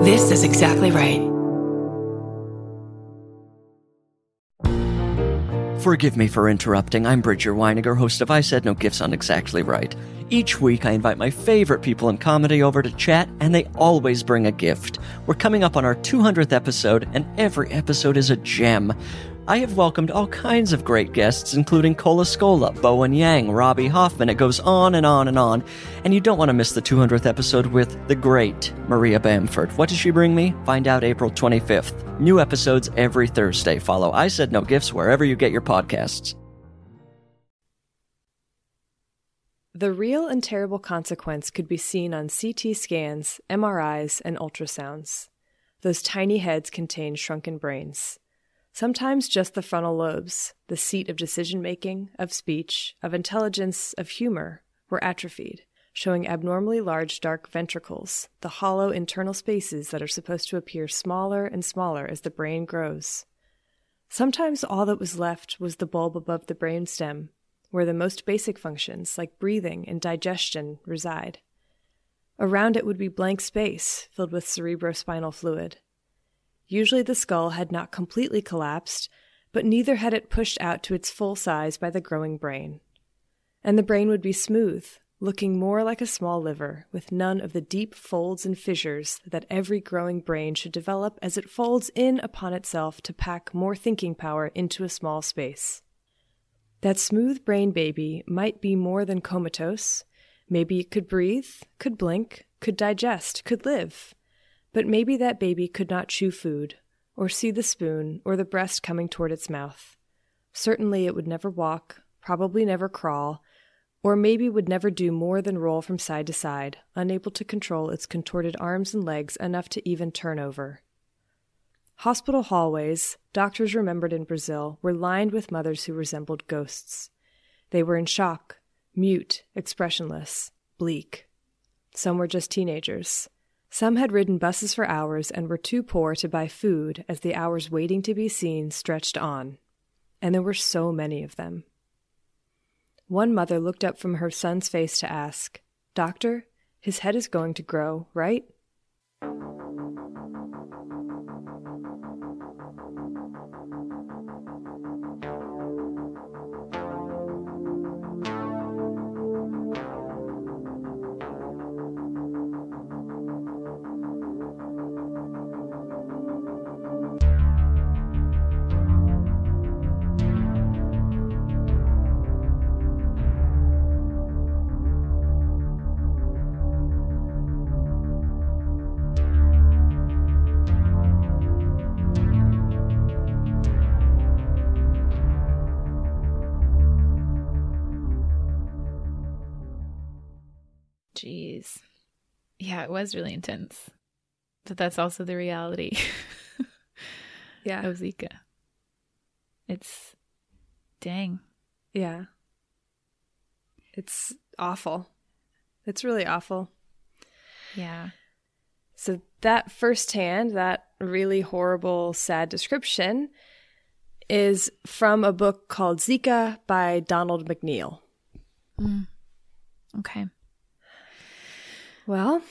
This is exactly right. Forgive me for interrupting. I'm Bridger Weiniger, host of I Said No Gifts on Exactly Right. Each week, I invite my favorite people in comedy over to chat, and they always bring a gift. We're coming up on our 200th episode, and every episode is a gem. I have welcomed all kinds of great guests, including Cola Scola, Bowen Yang, Robbie Hoffman. It goes on and on and on. And you don't want to miss the 200th episode with the great Maria Bamford. What does she bring me? Find out April 25th. New episodes every Thursday. Follow I Said No Gifts wherever you get your podcasts. The real and terrible consequence could be seen on CT scans, MRIs, and ultrasounds. Those tiny heads contain shrunken brains. Sometimes just the frontal lobes, the seat of decision-making, of speech, of intelligence, of humor, were atrophied, showing abnormally large dark ventricles, the hollow internal spaces that are supposed to appear smaller and smaller as the brain grows. Sometimes all that was left was the bulb above the brainstem, where the most basic functions, like breathing and digestion, reside. Around it would be blank space filled with cerebrospinal fluid. Usually the skull had not completely collapsed, but neither had it pushed out to its full size by the growing brain. And the brain would be smooth, looking more like a small liver, with none of the deep folds and fissures that every growing brain should develop as it folds in upon itself to pack more thinking power into a small space. That smooth brain baby might be more than comatose. Maybe it could breathe, could blink, could digest, could live. But maybe that baby could not chew food, or see the spoon, or the breast coming toward its mouth. Certainly it would never walk, probably never crawl, or maybe would never do more than roll from side to side, unable to control its contorted arms and legs enough to even turn over. Hospital hallways, doctors remembered in Brazil, were lined with mothers who resembled ghosts. They were in shock, mute, expressionless, bleak. Some were just teenagers. Some had ridden buses for hours and were too poor to buy food as the hours waiting to be seen stretched on. And there were so many of them. One mother looked up from her son's face to ask, "Doctor, his head is going to grow, right?" Jeez. Yeah, it was really intense. But that's also the reality Yeah. of Zika. It's dang. Yeah. It's awful. It's really awful. Yeah. So that firsthand, that really horrible, sad description is from a book called Zika by Donald McNeil. Okay. Well,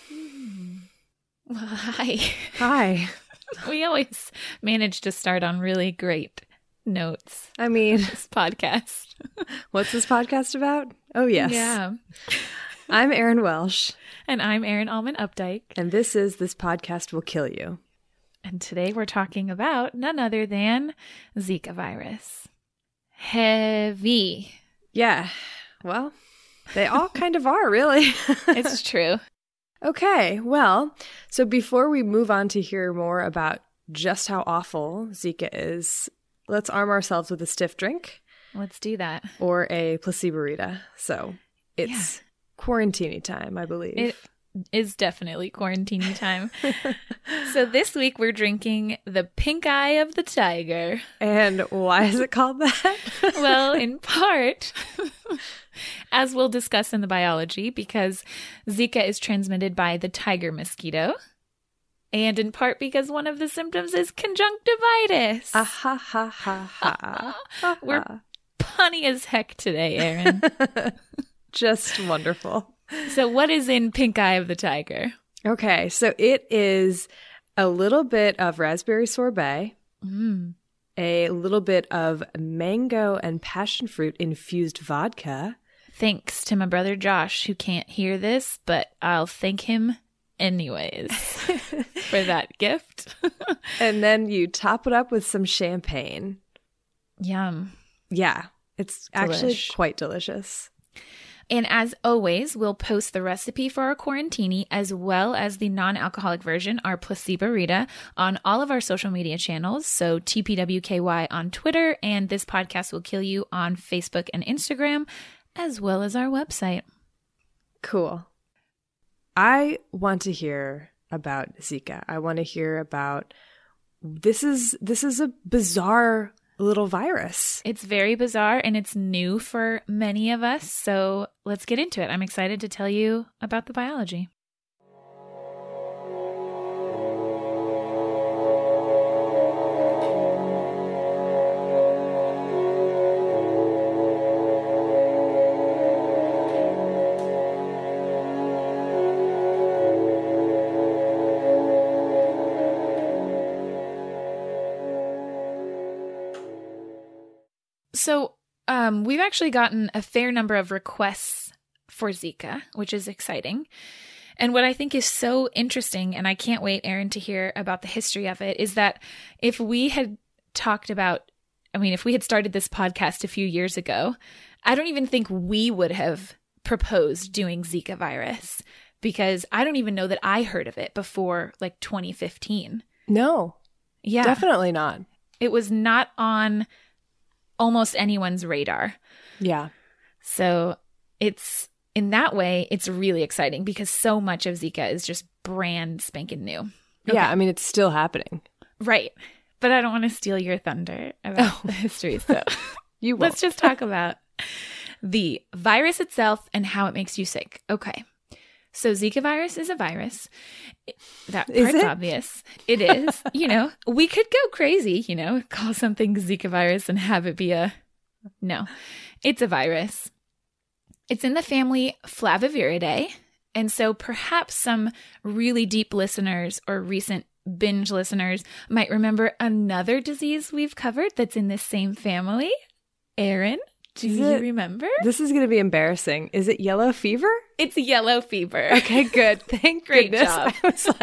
Hi. hi. We always manage to start on really great notes. I mean, This podcast. what's this podcast about? Oh, yes. Yeah. I'm Erin Welsh, And I'm Erin Allman Updike. and this is This Podcast Will Kill You. And today we're talking about none other than Zika virus. Heavy. Yeah, well, they all kind of are, really. It's true. Okay, well, so before we move on to hear more about just how awful Zika is, let's arm ourselves with a stiff drink Let's do that. or a placebo-rita. So it's quarantine time, I believe. It is definitely quarantine time. So this week we're drinking the Pink Eye of the Tiger. And why is it called that? Well, in part, as we'll discuss in the biology, because Zika is transmitted by the tiger mosquito, and in part because one of the symptoms is conjunctivitis. Ah, ha, ha, ha, ha. We're punny as heck today, Erin. Just wonderful. So what is in Pink Eye of the Tiger? Okay, so it is a little bit of raspberry sorbet, Mm. a little bit of mango and passion fruit infused vodka. Thanks to my brother Josh, who can't hear this, but I'll thank him anyways for that gift. And then you top it up with some champagne. Yum. Yeah, it's actually Delish. quite delicious. And as always, we'll post the recipe for our quarantini as well as the non-alcoholic version, our Placebo Rita, on all of our social media channels. So TPWKY on Twitter, and This Podcast Will Kill You on Facebook and Instagram, as well as our website. Cool. I want to hear about Zika. I want to hear about this is a bizarre little virus. It's very bizarre and it's new for many of us. So let's get into it. I'm excited to tell you about the biology. So we've actually gotten a fair number of requests for Zika, which is exciting. And what I think is so interesting, and I can't wait, Erin, to hear about the history of it, is that if we had if we had started this podcast a few years ago, I don't even think we would have proposed doing Zika virus, because I don't even know that I heard of it before like 2015. No, Yeah. definitely not. It was not on almost anyone's radar. Yeah. So it's, in that way, it's really exciting because so much of Zika is just brand spanking new. Yeah, I mean, it's still happening. Right. But I don't want to steal your thunder about the history. So You won't. let's just talk about the virus itself and how it makes you sick. Okay. So Zika virus is a virus. That Is part's it? obvious. It is. We could go crazy, call something Zika virus and have it be no, it's a virus. It's in the family Flaviviridae. And so perhaps some really deep listeners or recent binge listeners might remember another disease we've covered that's in this same family. Erin, do Is you it- remember? This is going to be embarrassing. Is it yellow fever? It's yellow fever. Okay, good. Thank Great goodness. job. I was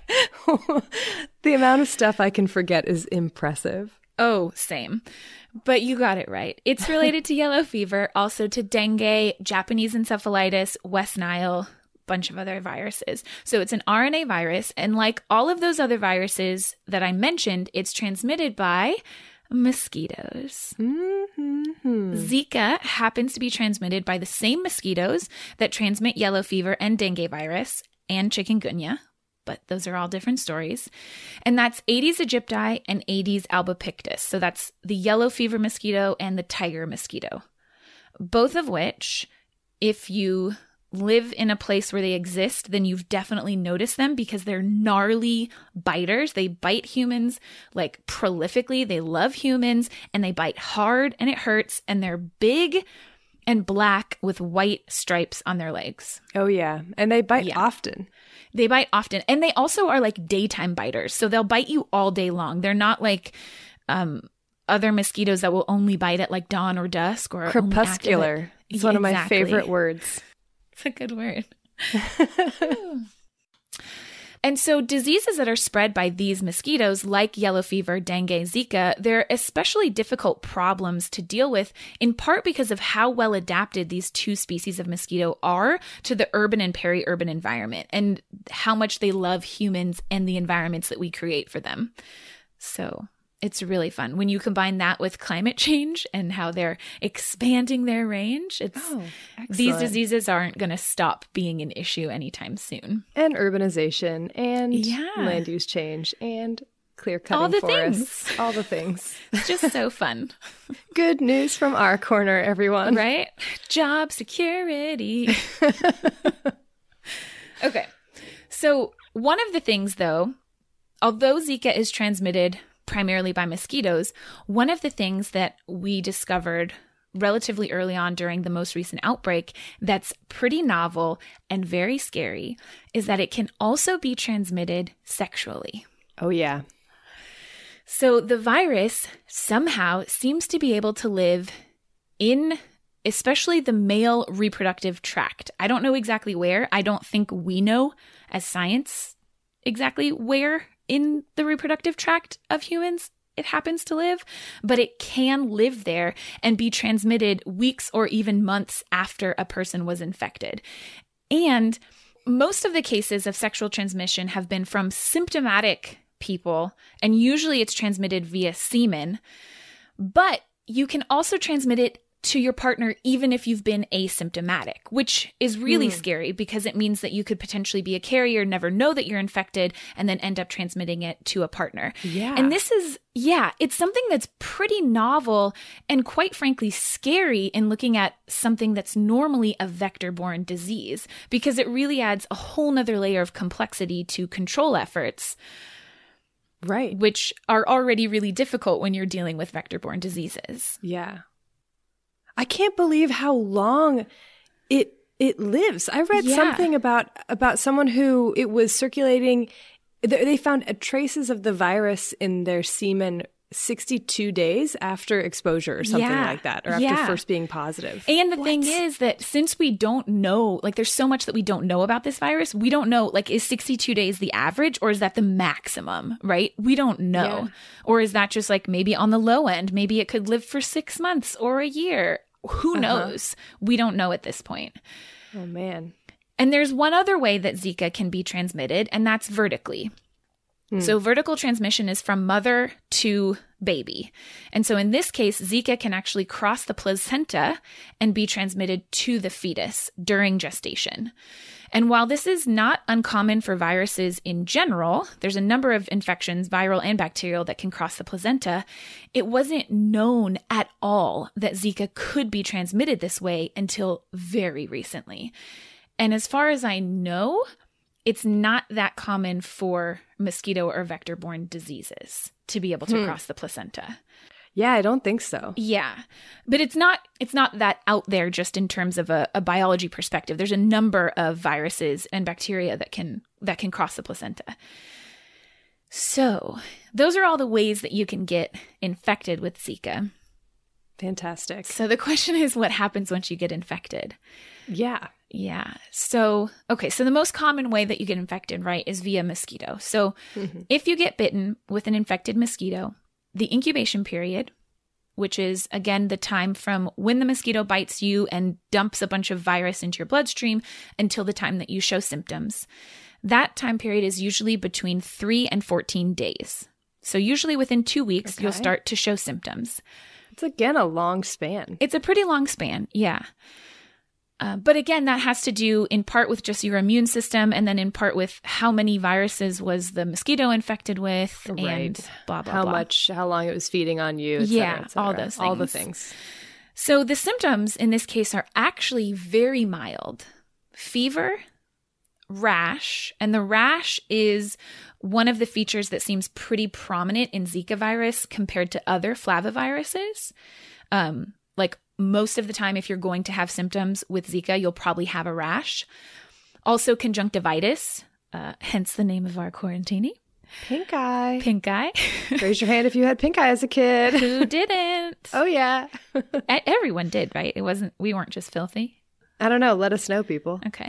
like, the amount of stuff I can forget is impressive. Oh, same. But you got it right. It's related to yellow fever, also to dengue, Japanese encephalitis, West Nile, bunch of other viruses. So it's an RNA virus. And like all of those other viruses that I mentioned, it's transmitted by mosquitoes. Mm-hmm. Zika happens to be transmitted by the same mosquitoes that transmit yellow fever and dengue virus and chikungunya, but those are all different stories. And that's Aedes aegypti and Aedes albopictus. So that's the yellow fever mosquito and the tiger mosquito, both of which, if you live in a place where they exist, then you've definitely noticed them because they're gnarly biters. They bite humans like prolifically. They love humans and they bite hard and it hurts, and they're big and black with white stripes on their legs. Oh, yeah. And they bite Yeah. often. They bite often, and they also are like daytime biters. So they'll bite you all day long. They're not like other mosquitoes that will only bite at like dawn or dusk or only active Crepuscular. It's one of my Exactly. favorite words. It's a good word. And so diseases that are spread by these mosquitoes, like yellow fever, dengue, Zika, they're especially difficult problems to deal with, in part because of how well adapted these two species of mosquito are to the urban and peri-urban environment, and how much they love humans and the environments that we create for them. So it's really fun. When you combine that with climate change and how they're expanding their range, these diseases aren't going to stop being an issue anytime soon. And urbanization and Yeah. land use change and clear-cutting All the forests. things. All the things. It's just so fun, Good news from our corner, everyone. right? Job security. Okay. So one of the things, though, although Zika is transmitted primarily by mosquitoes, one of the things that we discovered relatively early on during the most recent outbreak that's pretty novel and very scary is that it can also be transmitted sexually. Oh, yeah. So the virus somehow seems to be able to live in especially the male reproductive tract. I don't know exactly where. I don't think we know as science exactly where in the reproductive tract of humans it happens to live, but it can live there and be transmitted weeks or even months after a person was infected. And most of the cases of sexual transmission have been from symptomatic people, and usually it's transmitted via semen, but you can also transmit it to your partner even if you've been asymptomatic, which is really scary because it means that you could potentially be a carrier, never know that you're infected, and then end up transmitting it to a partner. Yeah. And this is, it's something that's pretty novel and quite frankly scary in looking at something that's normally a vector-borne disease, because it really adds a whole nother layer of complexity to control efforts. Right. Which are already really difficult when you're dealing with vector-borne diseases. Yeah. I can't believe how long it lives. I read something about someone who it was circulating. They found traces of the virus in their semen 62 days after exposure or something like that, or after first being positive. And the thing is that since we don't know, like there's so much that we don't know about this virus, we don't know, like, is 62 days the average or is that the maximum, right? We don't know. Yeah. Or is that just like maybe on the low end? Maybe it could live for 6 months or a year. Who knows? We don't know at this point. Oh, man. And there's one other way that Zika can be transmitted, and that's vertically. So vertical transmission is from mother to baby. And so in this case, Zika can actually cross the placenta and be transmitted to the fetus during gestation. And while this is not uncommon for viruses in general, there's a number of infections, viral and bacterial, that can cross the placenta. It wasn't known at all that Zika could be transmitted this way until very recently. And as far as I know, it's not that common for mosquito or vector-borne diseases to be able to cross the placenta. Yeah, I don't think so. Yeah. But it's not that out there just in terms of a biology perspective. There's a number of viruses and bacteria that can cross the placenta. So those are all the ways that you can get infected with Zika. Fantastic. So the question is, what happens once you get infected? Yeah. Yeah. So, okay. So the most common way that you get infected, right, is via mosquito. So if you get bitten with an infected mosquito, the incubation period, which is, again, the time from when the mosquito bites you and dumps a bunch of virus into your bloodstream until the time that you show symptoms, that time period is usually between 3 and 14 days. So usually within 2 weeks, you'll start to show symptoms. It's, again, a long span. It's a pretty long span, yeah. But again, that has to do in part with just your immune system, and then in part with how many viruses was the mosquito infected with, and blah, blah, blah. How long it was feeding on you, et cetera, all those things. All the things. So the symptoms in this case are actually very mild. Fever, rash, and the rash is one of the features that seems pretty prominent in Zika virus compared to other flaviviruses. Like most of the time, if you're going to have symptoms with Zika, you'll probably have a rash. Also conjunctivitis, hence the name of our quarantini. Pink eye. Pink eye. Raise your hand if you had pink eye as a kid. Who didn't? Oh, yeah. Everyone did, right? We weren't just filthy. I don't know. Let us know, people. Okay.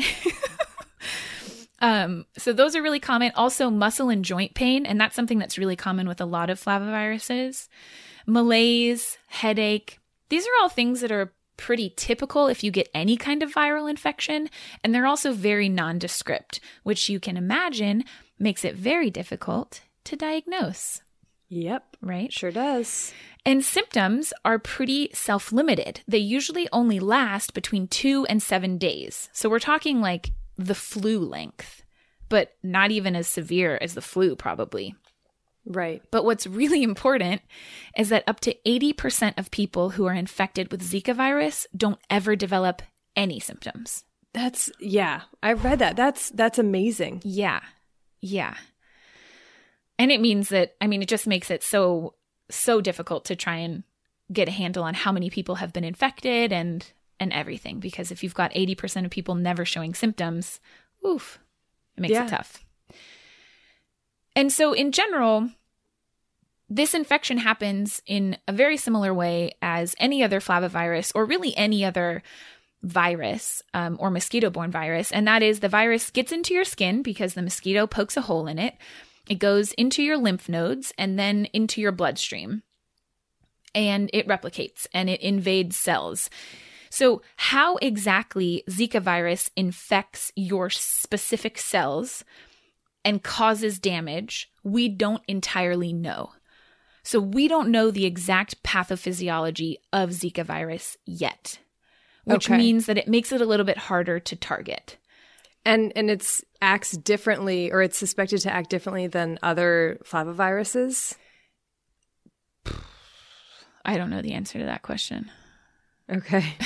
So those are really common. Also muscle and joint pain, and that's something that's really common with a lot of flaviviruses. Malaise, headache. These are all things that are pretty typical if you get any kind of viral infection, and they're also very nondescript, which you can imagine makes it very difficult to diagnose. Yep. Right? Sure does. And symptoms are pretty self-limited. They usually only last between 2 and 7 days. So we're talking like the flu length, but not even as severe as the flu probably. Right. But what's really important is that up to 80% of people who are infected with Zika virus don't ever develop any symptoms. I read that. That's amazing. Yeah. And it means that, it just makes it so difficult to try and get a handle on how many people have been infected and everything. Because if you've got 80% of people never showing symptoms, it makes it tough. And so in general, this infection happens in a very similar way as any other flavivirus, or really any other virus or mosquito-borne virus. And that is, the virus gets into your skin because the mosquito pokes a hole in it. It goes into your lymph nodes and then into your bloodstream. And it replicates and it invades cells. So how exactly Zika virus infects your specific cells and causes damage, we don't entirely know. So we don't know the exact pathophysiology of Zika virus yet, which means that it makes it a little bit harder to target. And it acts differently, or it's suspected to act differently than other flaviviruses? I don't know the answer to that question. Okay.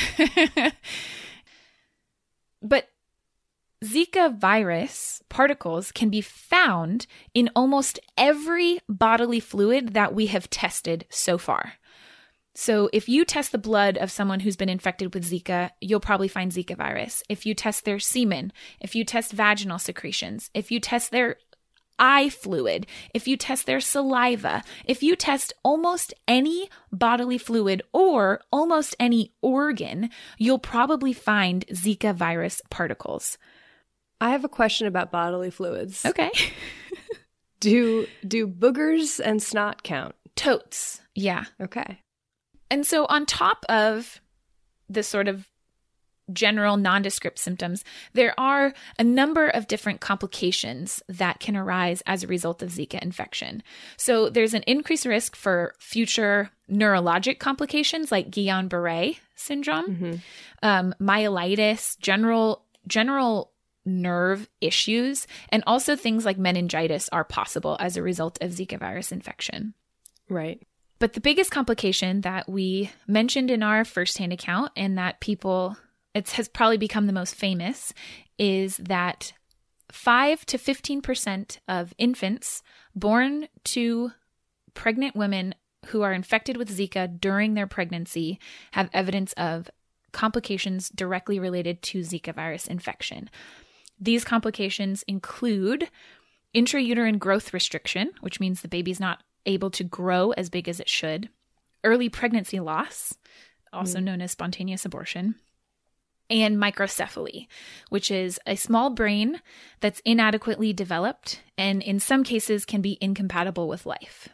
But Zika virus particles can be found in almost every bodily fluid that we have tested so far. So if you test the blood of someone who's been infected with Zika, you'll probably find Zika virus. If you test their semen, if you test vaginal secretions, if you test their eye fluid, if you test their saliva, if you test almost any bodily fluid or almost any organ, you'll probably find Zika virus particles. I have a question about bodily fluids. Okay. Do boogers and snot count? Totes. Yeah. Okay. And so on top of the sort of general nondescript symptoms, there are a number of different complications that can arise as a result of Zika infection. So there's an increased risk for future neurologic complications like Guillain-Barré syndrome, myelitis, general nerve issues, and also things like meningitis are possible as a result of Zika virus infection. Right. But the biggest complication that we mentioned in our firsthand account, and that it has probably become the most famous, is that 5 to 15% of infants born to pregnant women who are infected with Zika during their pregnancy have evidence of complications directly related to Zika virus infection. These complications include intrauterine growth restriction, which means the baby's not able to grow as big as it should, early pregnancy loss, also known as spontaneous abortion, and microcephaly, which is a small brain that's inadequately developed and in some cases can be incompatible with life.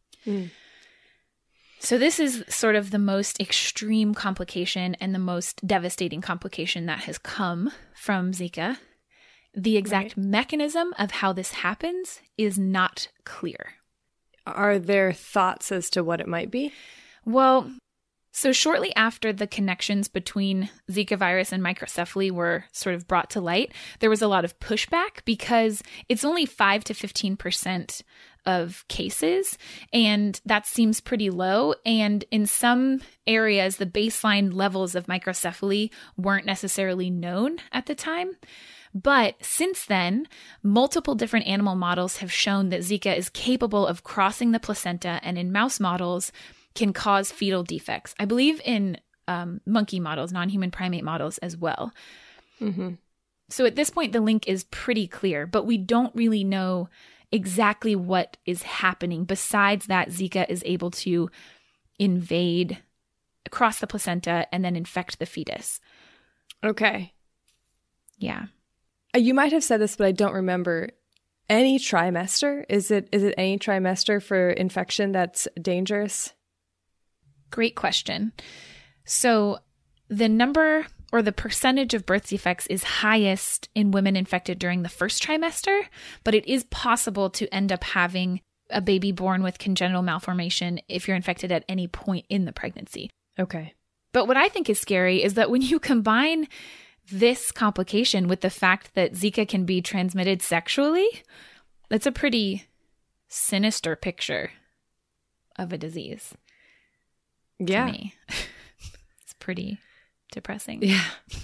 So this is sort of the most extreme complication and the most devastating complication that has come from Zika. The exact mechanism of how this happens is not clear. Are there thoughts as to what it might be? Well, so shortly after the connections between Zika virus and microcephaly were sort of brought to light, there was a lot of pushback because it's only 5 to 15% of cases, and that seems pretty low. And in some areas, the baseline levels of microcephaly weren't necessarily known at the time. But since then, multiple different animal models have shown that Zika is capable of crossing the placenta, and in mouse models can cause fetal defects. I believe in monkey models, non-human primate models as well. So at this point, the link is pretty clear, but we don't really know exactly what is happening besides that Zika is able to invade across the placenta and then infect the fetus. Okay. Yeah. You might have said this, but I don't remember. Any trimester? Is it any trimester for infection that's dangerous? Great question. So the number or the percentage of birth defects is highest in women infected during the first trimester, but it is possible to end up having a baby born with congenital malformation if you're infected at any point in the pregnancy. Okay. But what I think is scary is that when you combine this complication with the fact that Zika can be transmitted sexually, that's a pretty sinister picture of a disease. Yeah. To me. It's pretty depressing. Yeah.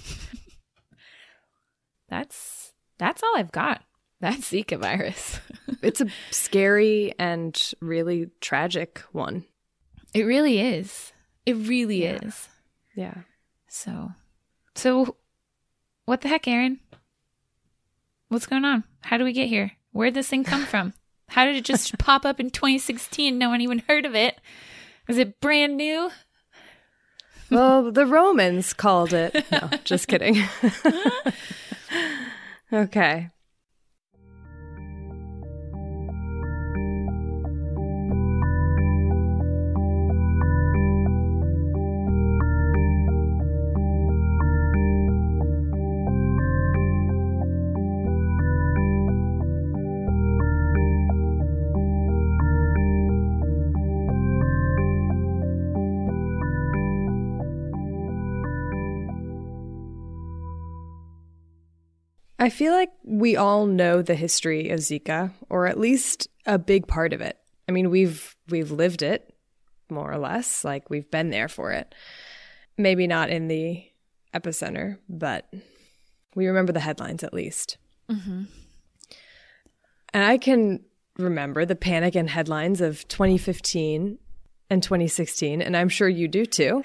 That's all I've got. That's Zika virus. It's a scary and really tragic one. It really is. It really is. Yeah. So what the heck, Erin? What's going on? How do we get here? Where'd this thing come from? How did it just pop up in 2016? No one even heard of it. Was it brand new? Well, the Romans called it. No, just kidding. Okay. I feel like we all know the history of Zika, or at least a big part of it. I mean, we've lived it, more or less. Like, we've been there for it. Maybe not in the epicenter, but we remember the headlines at least. Mm-hmm. And I can remember the panic and headlines of 2015 and 2016, and I'm sure you do too.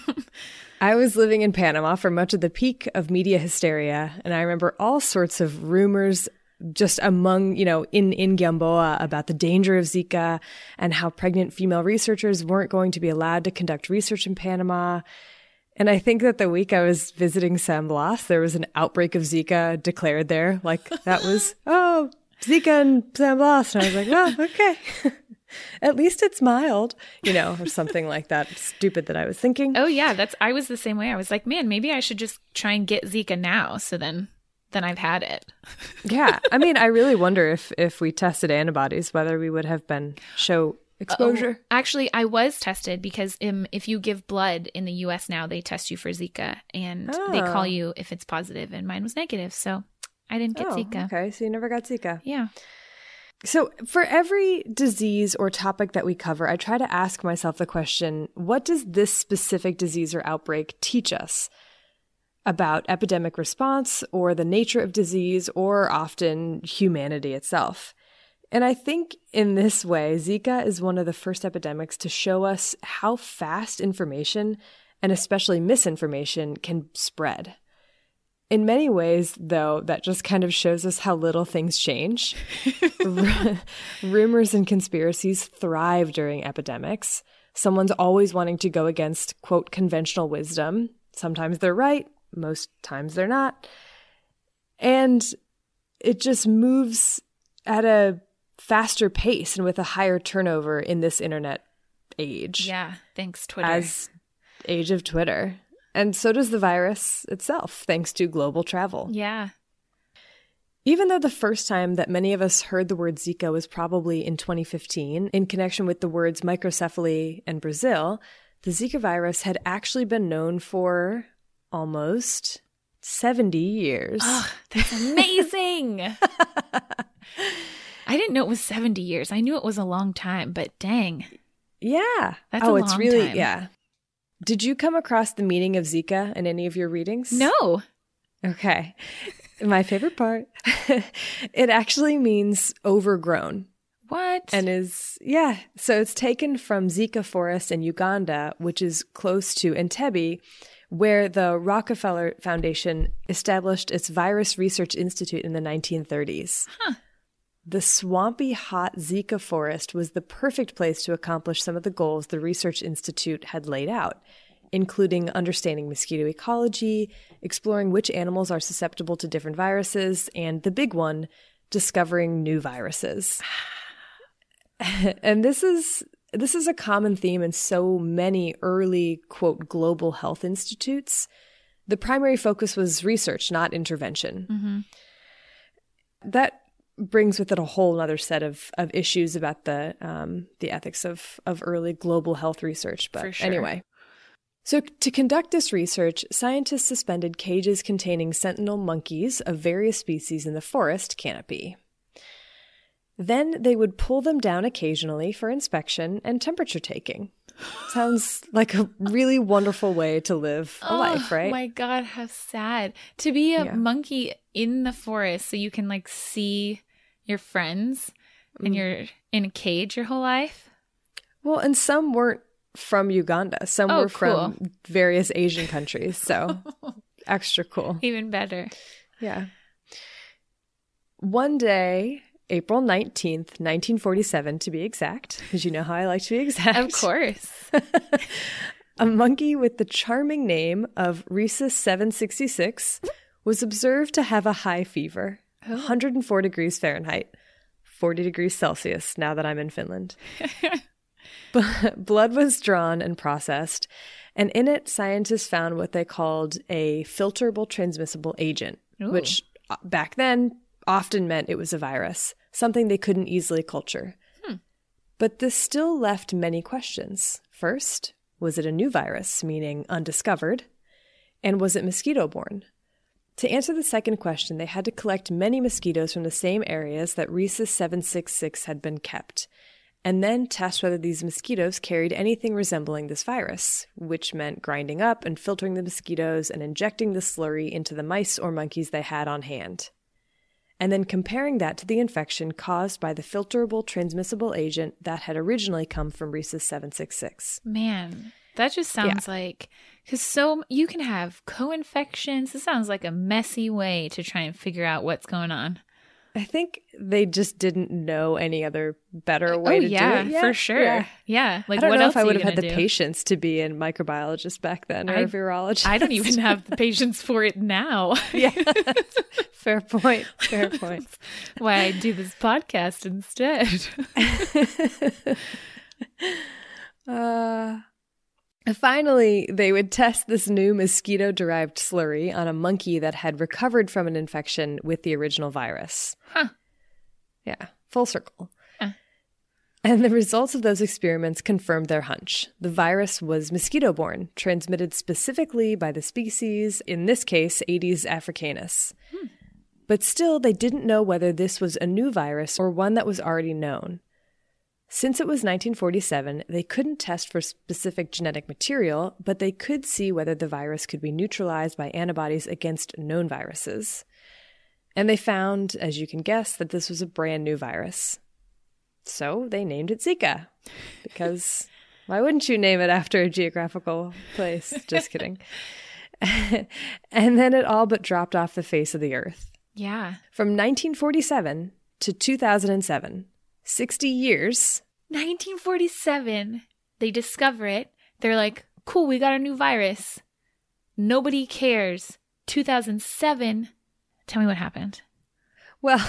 I was living in Panama for much of the peak of media hysteria, and I remember all sorts of rumors just among, in Gamboa about the danger of Zika and how pregnant female researchers weren't going to be allowed to conduct research in Panama. And I think that the week I was visiting San Blas, there was an outbreak of Zika declared there. Like, that was, Zika in San Blas. And I was like, oh, okay. At least it's mild, or something like that. Stupid that I was thinking. Oh, yeah. I was the same way. I was like, man, maybe I should just try and get Zika now. So then I've had it. Yeah. I mean, I really wonder if we tested antibodies, whether we would have been show exposure. Actually, I was tested because if you give blood in the U.S. now, they test you for Zika and they call you if it's positive, and mine was negative. So I didn't get Zika. Okay. So you never got Zika. Yeah. So for every disease or topic that we cover, I try to ask myself the question, what does this specific disease or outbreak teach us about epidemic response or the nature of disease or often humanity itself? And I think in this way, Zika is one of the first epidemics to show us how fast information, and especially misinformation, can spread. In many ways, though, that just kind of shows us how little things change. Rumors and conspiracies thrive during epidemics. Someone's always wanting to go against, quote, conventional wisdom. Sometimes they're right. Most times they're not. And it just moves at a faster pace and with a higher turnover in this internet age. Yeah, thanks, Twitter. As age of Twitter. And so does the virus itself, thanks to global travel. Yeah. Even though the first time that many of us heard the word Zika was probably in 2015, in connection with the words microcephaly and Brazil, the Zika virus had actually been known for almost 70 years. Oh, that's amazing. I didn't know it was 70 years. I knew it was a long time, but dang. Yeah. That's a long it's really, time. Yeah. Did you come across the meaning of Zika in any of your readings? No. Okay. My favorite part. It actually means overgrown. What? And so it's taken from Zika forest in Uganda, which is close to Entebbe, where the Rockefeller Foundation established its Virus Research Institute in the 1930s. Huh. The swampy, hot Zika forest was the perfect place to accomplish some of the goals the Research Institute had laid out, including understanding mosquito ecology, exploring which animals are susceptible to different viruses, and the big one, discovering new viruses. And this is a common theme in so many early, quote, global health institutes. The primary focus was research, not intervention. Mm-hmm. That brings with it a whole other set of issues about the ethics of early global health research. But anyway. So to conduct this research, scientists suspended cages containing sentinel monkeys of various species in the forest canopy. Then they would pull them down occasionally for inspection and temperature taking. Sounds like a really wonderful way to live a life, right? Oh my God, how sad. To be a monkey in the forest so you can see your friends and you're in a cage your whole life. Well, and some weren't from Uganda. Some were from various Asian countries. So extra cool. Even better. Yeah. One day, April 19th, 1947 to be exact, because you know how I like to be exact. Of course. A monkey with the charming name of Rhesus 766 was observed to have a high fever, 104 degrees Fahrenheit, 40 degrees Celsius, now that I'm in Finland. Blood was drawn and processed, and in it, scientists found what they called a filterable transmissible agent, which back then often meant it was a virus, something they couldn't easily culture. But this still left many questions. First, was it a new virus, meaning undiscovered? And was it mosquito-borne? To answer the second question, they had to collect many mosquitoes from the same areas that Rhesus 766 had been kept, and then test whether these mosquitoes carried anything resembling this virus, which meant grinding up and filtering the mosquitoes and injecting the slurry into the mice or monkeys they had on hand. And then comparing that to the infection caused by the filterable transmissible agent that had originally come from Rhesus 766. Man, that just sounds like, because you can have co-infections. This sounds like a messy way to try and figure out what's going on. I think they just didn't know any other better way to do it yet. For sure. Yeah. Like, I don't what know else if I would have had do? the patience to be a microbiologist back then or a virologist. I don't even have the patience for it now. Yeah. Fair point. Fair point. Why I do this podcast instead. Finally, they would test this new mosquito-derived slurry on a monkey that had recovered from an infection with the original virus. Yeah, full circle. And the results of those experiments confirmed their hunch. The virus was mosquito-borne, transmitted specifically by the species, in this case, Aedes africanus. But still, they didn't know whether this was a new virus or one that was already known. Since it was 1947, they couldn't test for specific genetic material, but they could see whether the virus could be neutralized by antibodies against known viruses. And they found, as you can guess, that this was a brand new virus. So they named it Zika, because why wouldn't you name it after a geographical place? Just kidding. And then it all but dropped off the face of the earth. Yeah. From 1947 to 2007. 60 years. 1947. They discover it. They're like, cool, we got a new virus. Nobody cares. 2007. Tell me what happened. Well,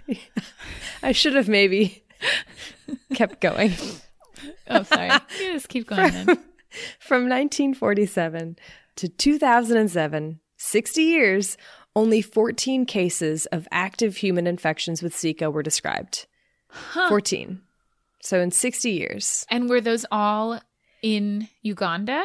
I should have maybe kept going. Oh, sorry. You just keep going then. From 1947 to 2007, 60 years, only 14 cases of active human infections with Zika were described. 14. So in 60 years. And were those all in Uganda?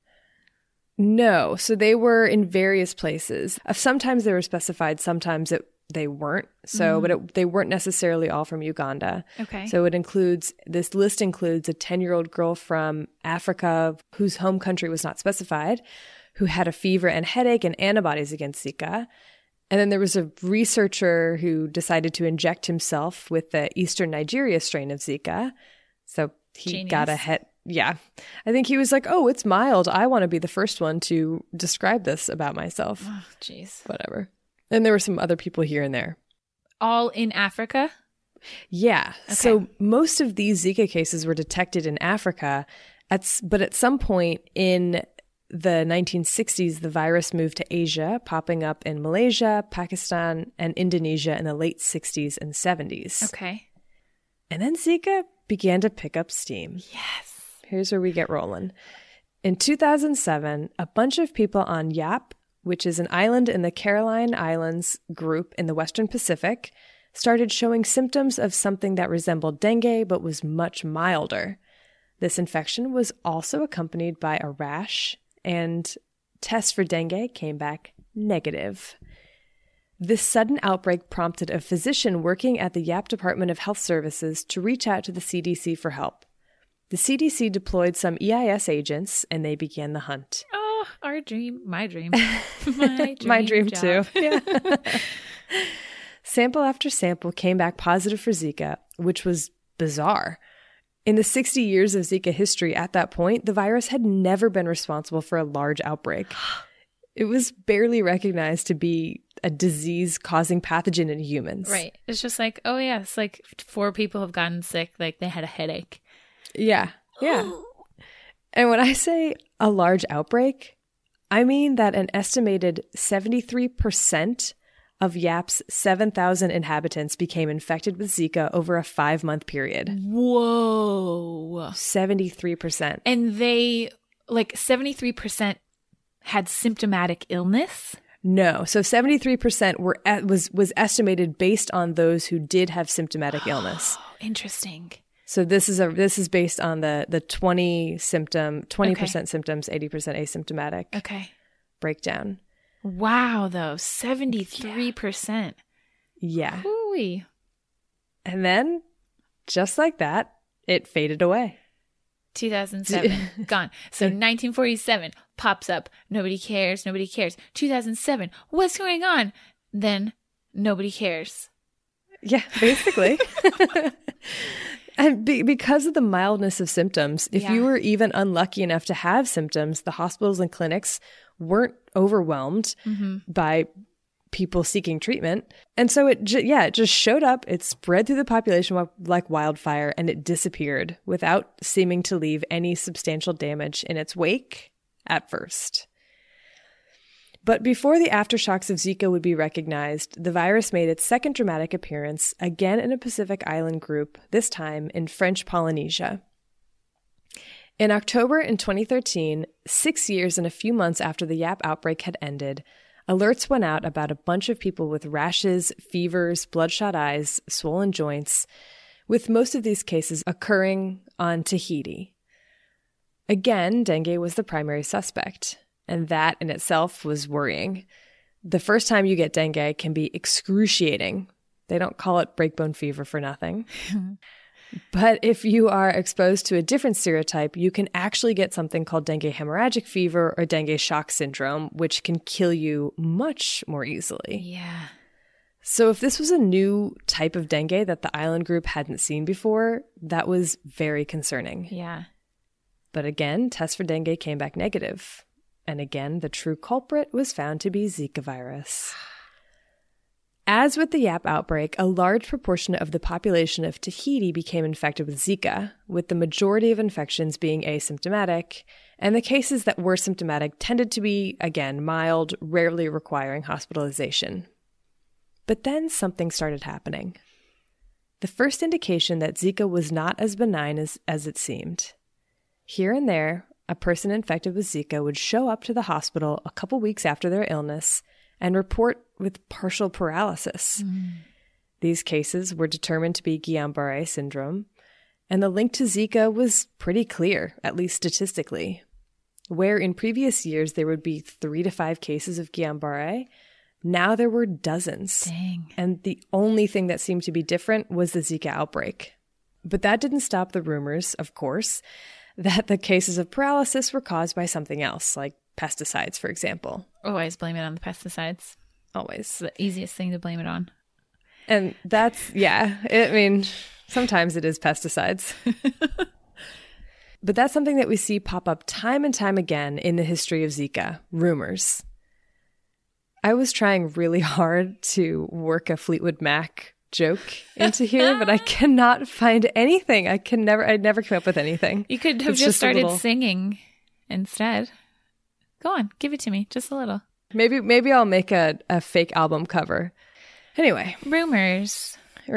No. So they were in various places. Sometimes they were specified, sometimes they weren't. So, but they weren't necessarily all from Uganda. Okay. So this list includes a 10-year-old girl from Africa whose home country was not specified, who had a fever and headache and antibodies against Zika. And then there was a researcher who decided to inject himself with the Eastern Nigeria strain of Zika. So he got a head. Yeah. I think he was like, oh, it's mild. I want to be the first one to describe this about myself. Oh, jeez. Whatever. And there were some other people here and there. All in Africa? Yeah. Okay. So most of these Zika cases were detected in Africa. But at some point in the 1960s, the virus moved to Asia, popping up in Malaysia, Pakistan, and Indonesia in the late 60s and 70s. Okay. And then Zika began to pick up steam. Yes. Here's where we get rolling. In 2007, a bunch of people on Yap, which is an island in the Caroline Islands group in the Western Pacific, started showing symptoms of something that resembled dengue but was much milder. This infection was also accompanied by a rash, and tests for dengue came back negative. This sudden outbreak prompted a physician working at the Yap Department of Health Services to reach out to the CDC for help. The CDC deployed some EIS agents, and they began the hunt. Oh, our dream. My dream. My dream too. Yeah. Sample after sample came back positive for Zika, which was bizarre. In the 60 years of Zika history at that point, the virus had never been responsible for a large outbreak. it was barely recognized to be a disease-causing pathogen in humans. Right. It's just like, oh, yeah, it's like 4 people have gotten sick. Like they had a headache. Yeah. Yeah. And when I say a large outbreak, I mean that an estimated 73% of Yap's 7,000 inhabitants became infected with Zika over a 5-month period. Whoa. 73%. And they, like 73% had symptomatic illness? No. So 73% was estimated based on those who did have symptomatic illness. Interesting. So this is based on the 20% symptoms, 80% asymptomatic breakdown. Wow, though. 73%. Yeah. Hooey. And then, just like that, it faded away. 2007, gone. So 1947 pops up. Nobody cares. 2007, what's going on? Then nobody cares. Yeah, basically. And because of the mildness of symptoms, if you were even unlucky enough to have symptoms, the hospitals and clinics weren't overwhelmed by people seeking treatment. And so it just showed up, it spread through the population like wildfire, and it disappeared without seeming to leave any substantial damage in its wake at first. But before the aftershocks of Zika would be recognized, the virus made its second dramatic appearance, again in a Pacific island group, this time in French Polynesia. In October in 2013, 6 years and a few months after the Yap outbreak had ended, alerts went out about a bunch of people with rashes, fevers, bloodshot eyes, swollen joints, with most of these cases occurring on Tahiti. Again, dengue was the primary suspect, and that in itself was worrying. The first time you get dengue can be excruciating. They don't call it breakbone fever for nothing. But if you are exposed to a different serotype, you can actually get something called dengue hemorrhagic fever or dengue shock syndrome, which can kill you much more easily. Yeah. So if this was a new type of dengue that the island group hadn't seen before, that was very concerning. Yeah. But again, tests for dengue came back negative. And again, the true culprit was found to be Zika virus. As with the Yap outbreak, a large proportion of the population of Tahiti became infected with Zika, with the majority of infections being asymptomatic, and the cases that were symptomatic tended to be, again, mild, rarely requiring hospitalization. But then something started happening. The first indication that Zika was not as benign as it seemed. Here and there, a person infected with Zika would show up to the hospital a couple weeks after their illness and report with partial paralysis. These cases were determined to be Guillain-Barré syndrome, and the link to Zika was pretty clear, at least statistically. Where in previous years there would be 3 to 5 cases of Guillain-Barré, now there were dozens. Dang. And the only thing that seemed to be different was the Zika outbreak. But that didn't stop the rumors, of course, that the cases of paralysis were caused by something else, like pesticides, for example. Always blame it on the pesticides. Always. It's the easiest thing to blame it on. And that's, sometimes it is pesticides. But that's something that we see pop up time and time again in the history of Zika, rumors. I was trying really hard to work a Fleetwood Mac joke into here, but I cannot find anything. I'd never come up with anything. You could have just started singing instead. Go on, give it to me, just a little. Maybe I'll make a fake album cover. Anyway. Rumors.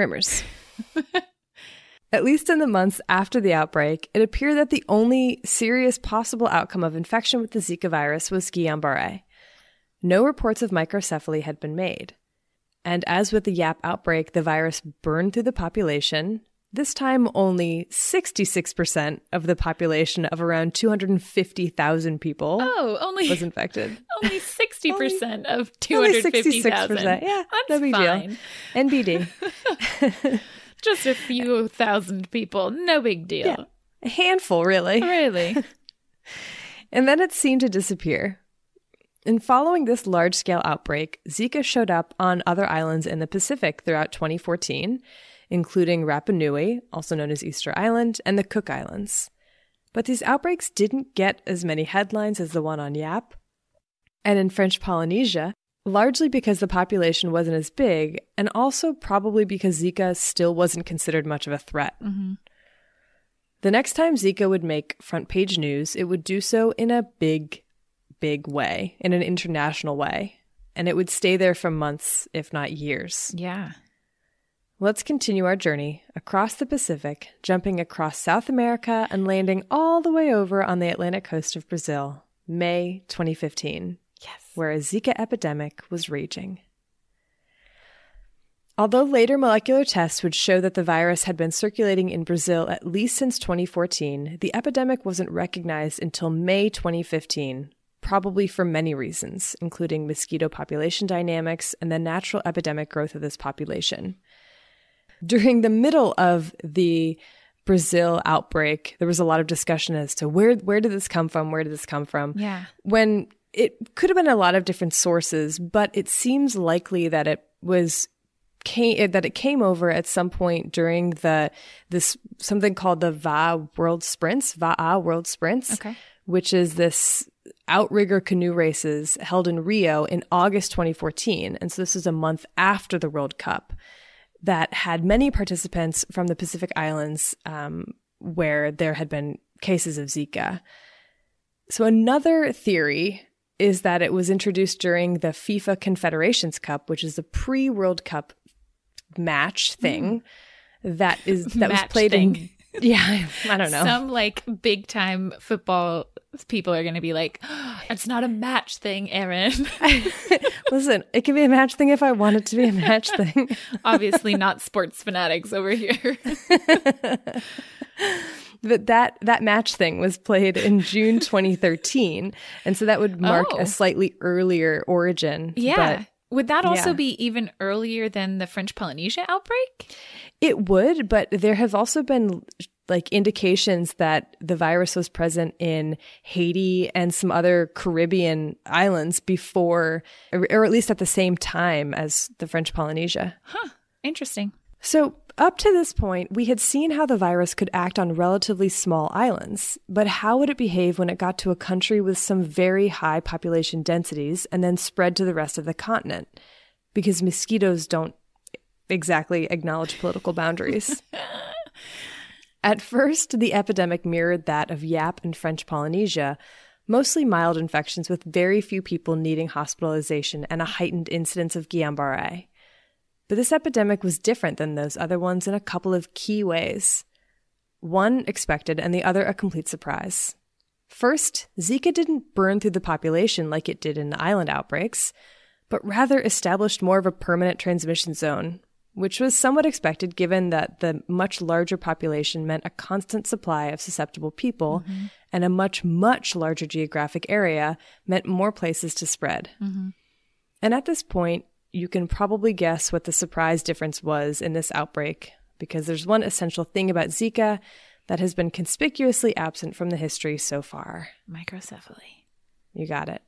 At least in the months after the outbreak, it appeared that the only serious possible outcome of infection with the Zika virus was Guillain-Barré. No reports of microcephaly had been made. And as with the Yap outbreak, the virus burned through the population. This time, only 66% of the population of around 250,000 people was infected. Only 60% of 250,000. Yeah, that's no big fine. Deal. NBD. Just a few thousand people. No big deal. Yeah. A handful, really. Really. And then it seemed to disappear. And following this large-scale outbreak, Zika showed up on other islands in the Pacific throughout 2014, including Rapa Nui, also known as Easter Island, and the Cook Islands. But these outbreaks didn't get as many headlines as the one on Yap. And in French Polynesia, largely because the population wasn't as big, and also probably because Zika still wasn't considered much of a threat. Mm-hmm. The next time Zika would make front page news, it would do so in a big way, in an international way. And it would stay there for months, if not years. Yeah. Let's continue our journey across the Pacific, jumping across South America and landing all the way over on the Atlantic coast of Brazil, May 2015. Yes. Where a Zika epidemic was raging. Although later molecular tests would show that the virus had been circulating in Brazil at least since 2014, the epidemic wasn't recognized until May 2015, probably for many reasons, including mosquito population dynamics and the natural epidemic growth of this population. During the middle of the Brazil outbreak, there was a lot of discussion as to where did this come from? Where did this come from? Yeah. When it could have been a lot of different sources, but it seems likely that it came over at some point during this something called the VA World Sprints, Okay. which is this outrigger canoe races held in Rio in August 2014. And so this is a month after the World Cup that had many participants from the Pacific Islands where there had been cases of Zika. So another theory is that it was introduced during the FIFA Confederations Cup, which is a pre-World Cup match thing that was played in. Yeah, I don't know. Some like big time football people are going to be like, oh, it's not a match thing, Erin. Listen, it can be a match thing if I want it to be a match thing. Obviously not sports fanatics over here. But that match thing was played in June 2013. And so that would mark a slightly earlier origin. Yeah. But, would that also be even earlier than the French Polynesia outbreak? It would, but there have also been like indications that the virus was present in Haiti and some other Caribbean islands before, or at least at the same time as the French Polynesia. Huh. Interesting. So up to this point, we had seen how the virus could act on relatively small islands, but how would it behave when it got to a country with some very high population densities and then spread to the rest of the continent? Because mosquitoes don't exactly acknowledge political boundaries. At first, the epidemic mirrored that of Yap in French Polynesia, mostly mild infections with very few people needing hospitalization and a heightened incidence of Guillain-Barré. But this epidemic was different than those other ones in a couple of key ways. One expected and the other a complete surprise. First, Zika didn't burn through the population like it did in the island outbreaks, but rather established more of a permanent transmission zone, which was somewhat expected given that the much larger population meant a constant supply of susceptible people, and a much, much larger geographic area meant more places to spread. And at this point, you can probably guess what the surprise difference was in this outbreak, because there's one essential thing about Zika that has been conspicuously absent from the history so far. Microcephaly. You got it.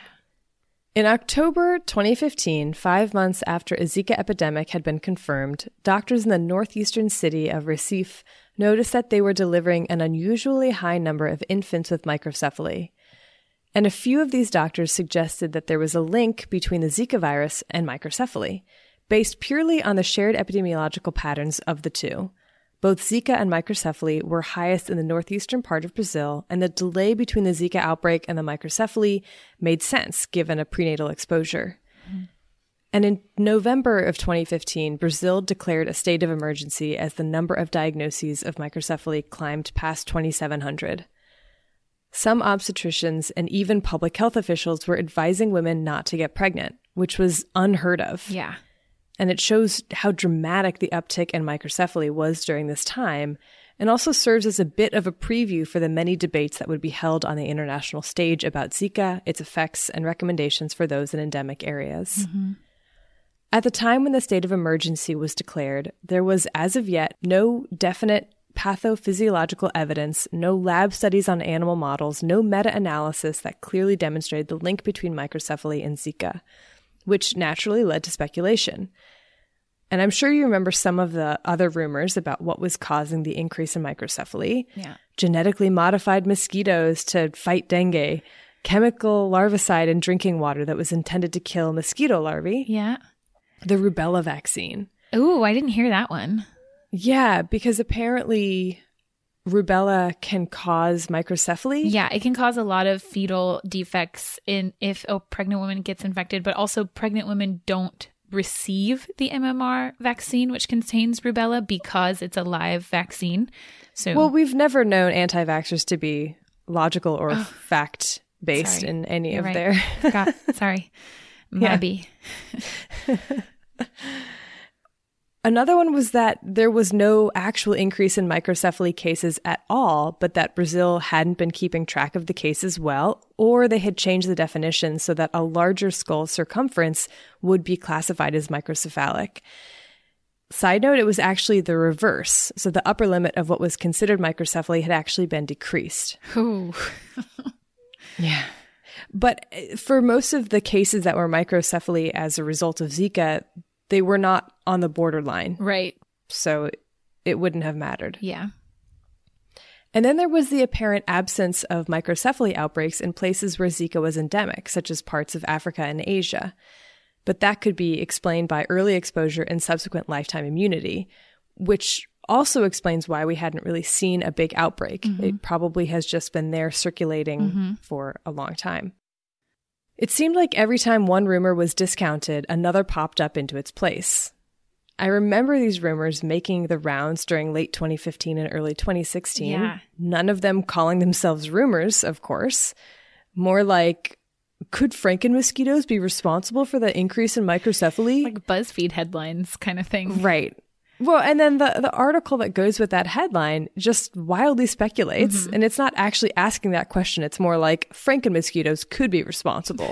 In October 2015, 5 months after a Zika epidemic had been confirmed, doctors in the northeastern city of Recife noticed that they were delivering an unusually high number of infants with microcephaly. And a few of these doctors suggested that there was a link between the Zika virus and microcephaly, based purely on the shared epidemiological patterns of the two. Both Zika and microcephaly were highest in the northeastern part of Brazil, and the delay between the Zika outbreak and the microcephaly made sense given a prenatal exposure. And in November of 2015, Brazil declared a state of emergency as the number of diagnoses of microcephaly climbed past 2,700. Some obstetricians and even public health officials were advising women not to get pregnant, which was unheard of. Yeah. And it shows how dramatic the uptick in microcephaly was during this time, and also serves as a bit of a preview for the many debates that would be held on the international stage about Zika, its effects, and recommendations for those in endemic areas. At the time when the state of emergency was declared, there was, as of yet, no definite pathophysiological evidence, no lab studies on animal models, no meta-analysis that clearly demonstrated the link between microcephaly and Zika, which naturally led to speculation. And I'm sure you remember some of the other rumors about what was causing the increase in microcephaly. Yeah. Genetically modified mosquitoes to fight dengue, chemical larvicide in drinking water that was intended to kill mosquito larvae. Yeah. The rubella vaccine. Ooh, I didn't hear that one. Yeah, because apparently rubella can cause microcephaly. Yeah, it can cause a lot of fetal defects if a pregnant woman gets infected, but also pregnant women don't receive the MMR vaccine, which contains rubella, because it's a live vaccine. So, well, we've never known anti-vaxxers to be logical or fact-based in any of their... Forgot. Sorry. Maybe. Another one was that there was no actual increase in microcephaly cases at all, but that Brazil hadn't been keeping track of the cases well, or they had changed the definition so that a larger skull circumference would be classified as microcephalic. Side note, it was actually the reverse. So the upper limit of what was considered microcephaly had actually been decreased. Ooh. Yeah. But for most of the cases that were microcephaly as a result of Zika, they were not on the borderline. Right. So it wouldn't have mattered. Yeah. And then there was the apparent absence of microcephaly outbreaks in places where Zika was endemic, such as parts of Africa and Asia. But that could be explained by early exposure and subsequent lifetime immunity, which also explains why we hadn't really seen a big outbreak. Mm-hmm. It probably has just been there circulating for a long time. It seemed like every time one rumor was discounted, another popped up into its place. I remember these rumors making the rounds during late 2015 and early 2016. Yeah. None of them calling themselves rumors, of course. More like, could Franken mosquitoes be responsible for the increase in microcephaly? Like BuzzFeed headlines kind of thing. Right. Well, and then the article that goes with that headline just wildly speculates, and it's not actually asking that question. It's more like Franken mosquitoes could be responsible,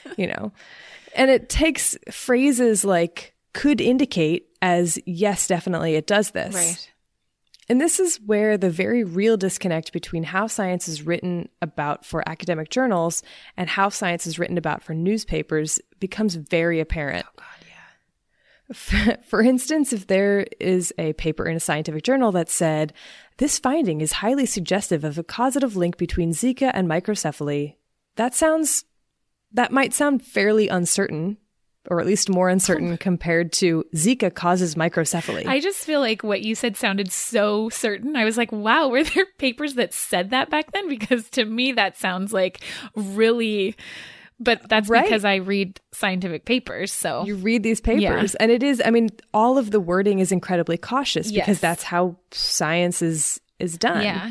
and it takes phrases like could indicate as yes, definitely it does this. Right. And this is where the very real disconnect between how science is written about for academic journals and how science is written about for newspapers becomes very apparent. Oh, God. For instance, if there is a paper in a scientific journal that said, this finding is highly suggestive of a causative link between Zika and microcephaly, that might sound fairly uncertain, or at least more uncertain compared to Zika causes microcephaly. I just feel like what you said sounded so certain. I was like, wow, were there papers that said that back then? Because to me, that sounds like really... But that's because I read scientific papers, so... You read these papers, and it is, all of the wording is incredibly cautious because that's how science is done. Yeah.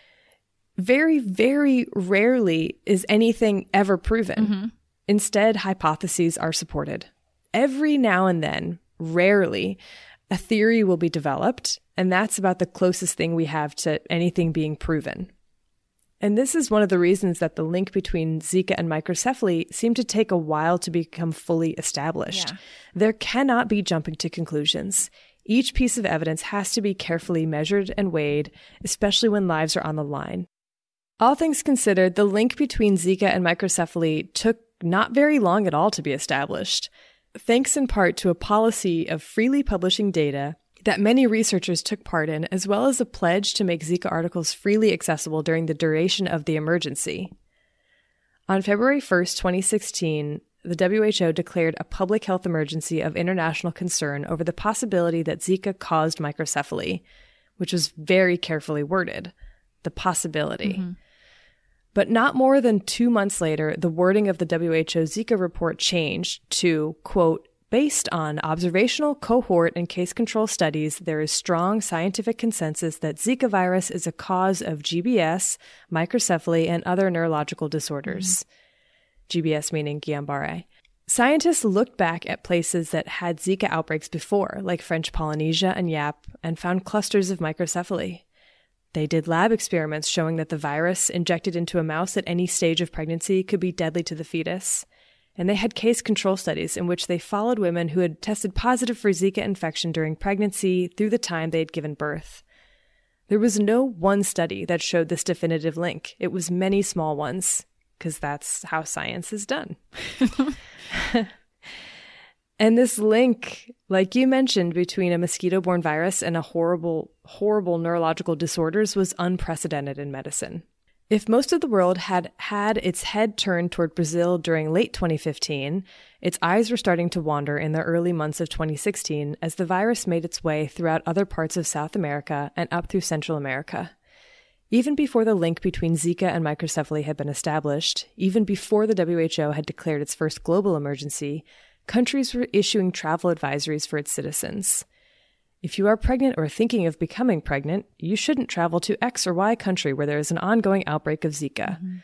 Very, very rarely is anything ever proven. Mm-hmm. Instead, hypotheses are supported. Every now and then, rarely, a theory will be developed, and that's about the closest thing we have to anything being proven. And this is one of the reasons that the link between Zika and microcephaly seemed to take a while to become fully established. Yeah. There cannot be jumping to conclusions. Each piece of evidence has to be carefully measured and weighed, especially when lives are on the line. All things considered, the link between Zika and microcephaly took not very long at all to be established, thanks in part to a policy of freely publishing data that many researchers took part in, as well as a pledge to make Zika articles freely accessible during the duration of the emergency. On February 1st, 2016, the WHO declared a public health emergency of international concern over the possibility that Zika caused microcephaly, which was very carefully worded, the possibility. Mm-hmm. But not more than 2 months later, the wording of the WHO Zika report changed to, quote, based on observational, cohort, and case control studies, there is strong scientific consensus that Zika virus is a cause of GBS, microcephaly, and other neurological disorders. Mm-hmm. GBS meaning Guillain-Barré. Scientists looked back at places that had Zika outbreaks before, like French Polynesia and Yap, and found clusters of microcephaly. They did lab experiments showing that the virus injected into a mouse at any stage of pregnancy could be deadly to the fetus. And they had case control studies in which they followed women who had tested positive for Zika infection during pregnancy through the time they had given birth. There was no one study that showed this definitive link. It was many small ones, because that's how science is done. And this link, like you mentioned, between a mosquito-borne virus and a horrible, horrible neurological disorders was unprecedented in medicine. If most of the world had had its head turned toward Brazil during late 2015, its eyes were starting to wander in the early months of 2016 as the virus made its way throughout other parts of South America and up through Central America. Even before the link between Zika and microcephaly had been established, even before the WHO had declared its first global emergency, countries were issuing travel advisories for its citizens. If you are pregnant or thinking of becoming pregnant, you shouldn't travel to X or Y country where there is an ongoing outbreak of Zika. Mm-hmm.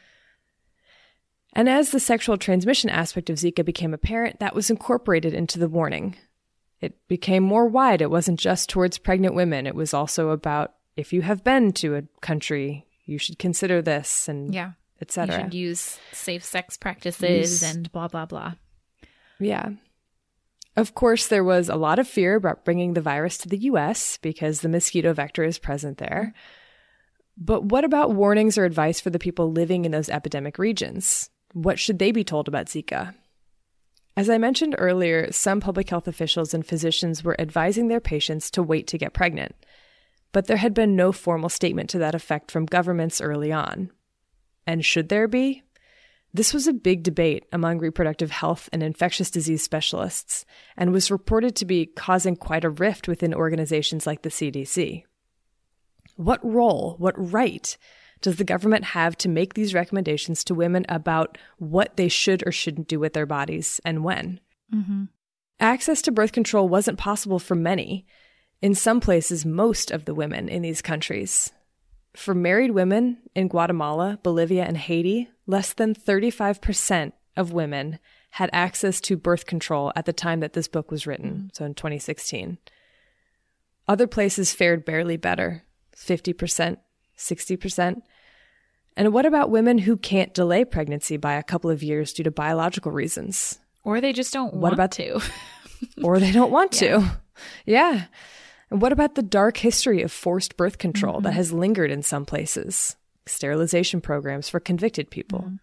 And as the sexual transmission aspect of Zika became apparent, that was incorporated into the warning. It became more wide. It wasn't just towards pregnant women. It was also about, if you have been to a country, you should consider this, and et cetera. You should use safe sex practices and blah, blah, blah. Yeah. Of course, there was a lot of fear about bringing the virus to the U.S. because the mosquito vector is present there. But what about warnings or advice for the people living in those epidemic regions? What should they be told about Zika? As I mentioned earlier, some public health officials and physicians were advising their patients to wait to get pregnant. But there had been no formal statement to that effect from governments early on. And should there be? This was a big debate among reproductive health and infectious disease specialists, and was reported to be causing quite a rift within organizations like the CDC. What role, what right does the government have to make these recommendations to women about what they should or shouldn't do with their bodies and when? Mm-hmm. Access to birth control wasn't possible for many. In some places, most of the women in these countries. For married women in Guatemala, Bolivia, and Haiti, less than 35% of women had access to birth control at the time that this book was written, so in 2016. Other places fared barely better, 50%, 60%. And what about women who can't delay pregnancy by a couple of years due to biological reasons? Or they just don't want to. Or they don't want to. Yeah. And what about the dark history of forced birth control that has lingered in some places? Sterilization programs for convicted people.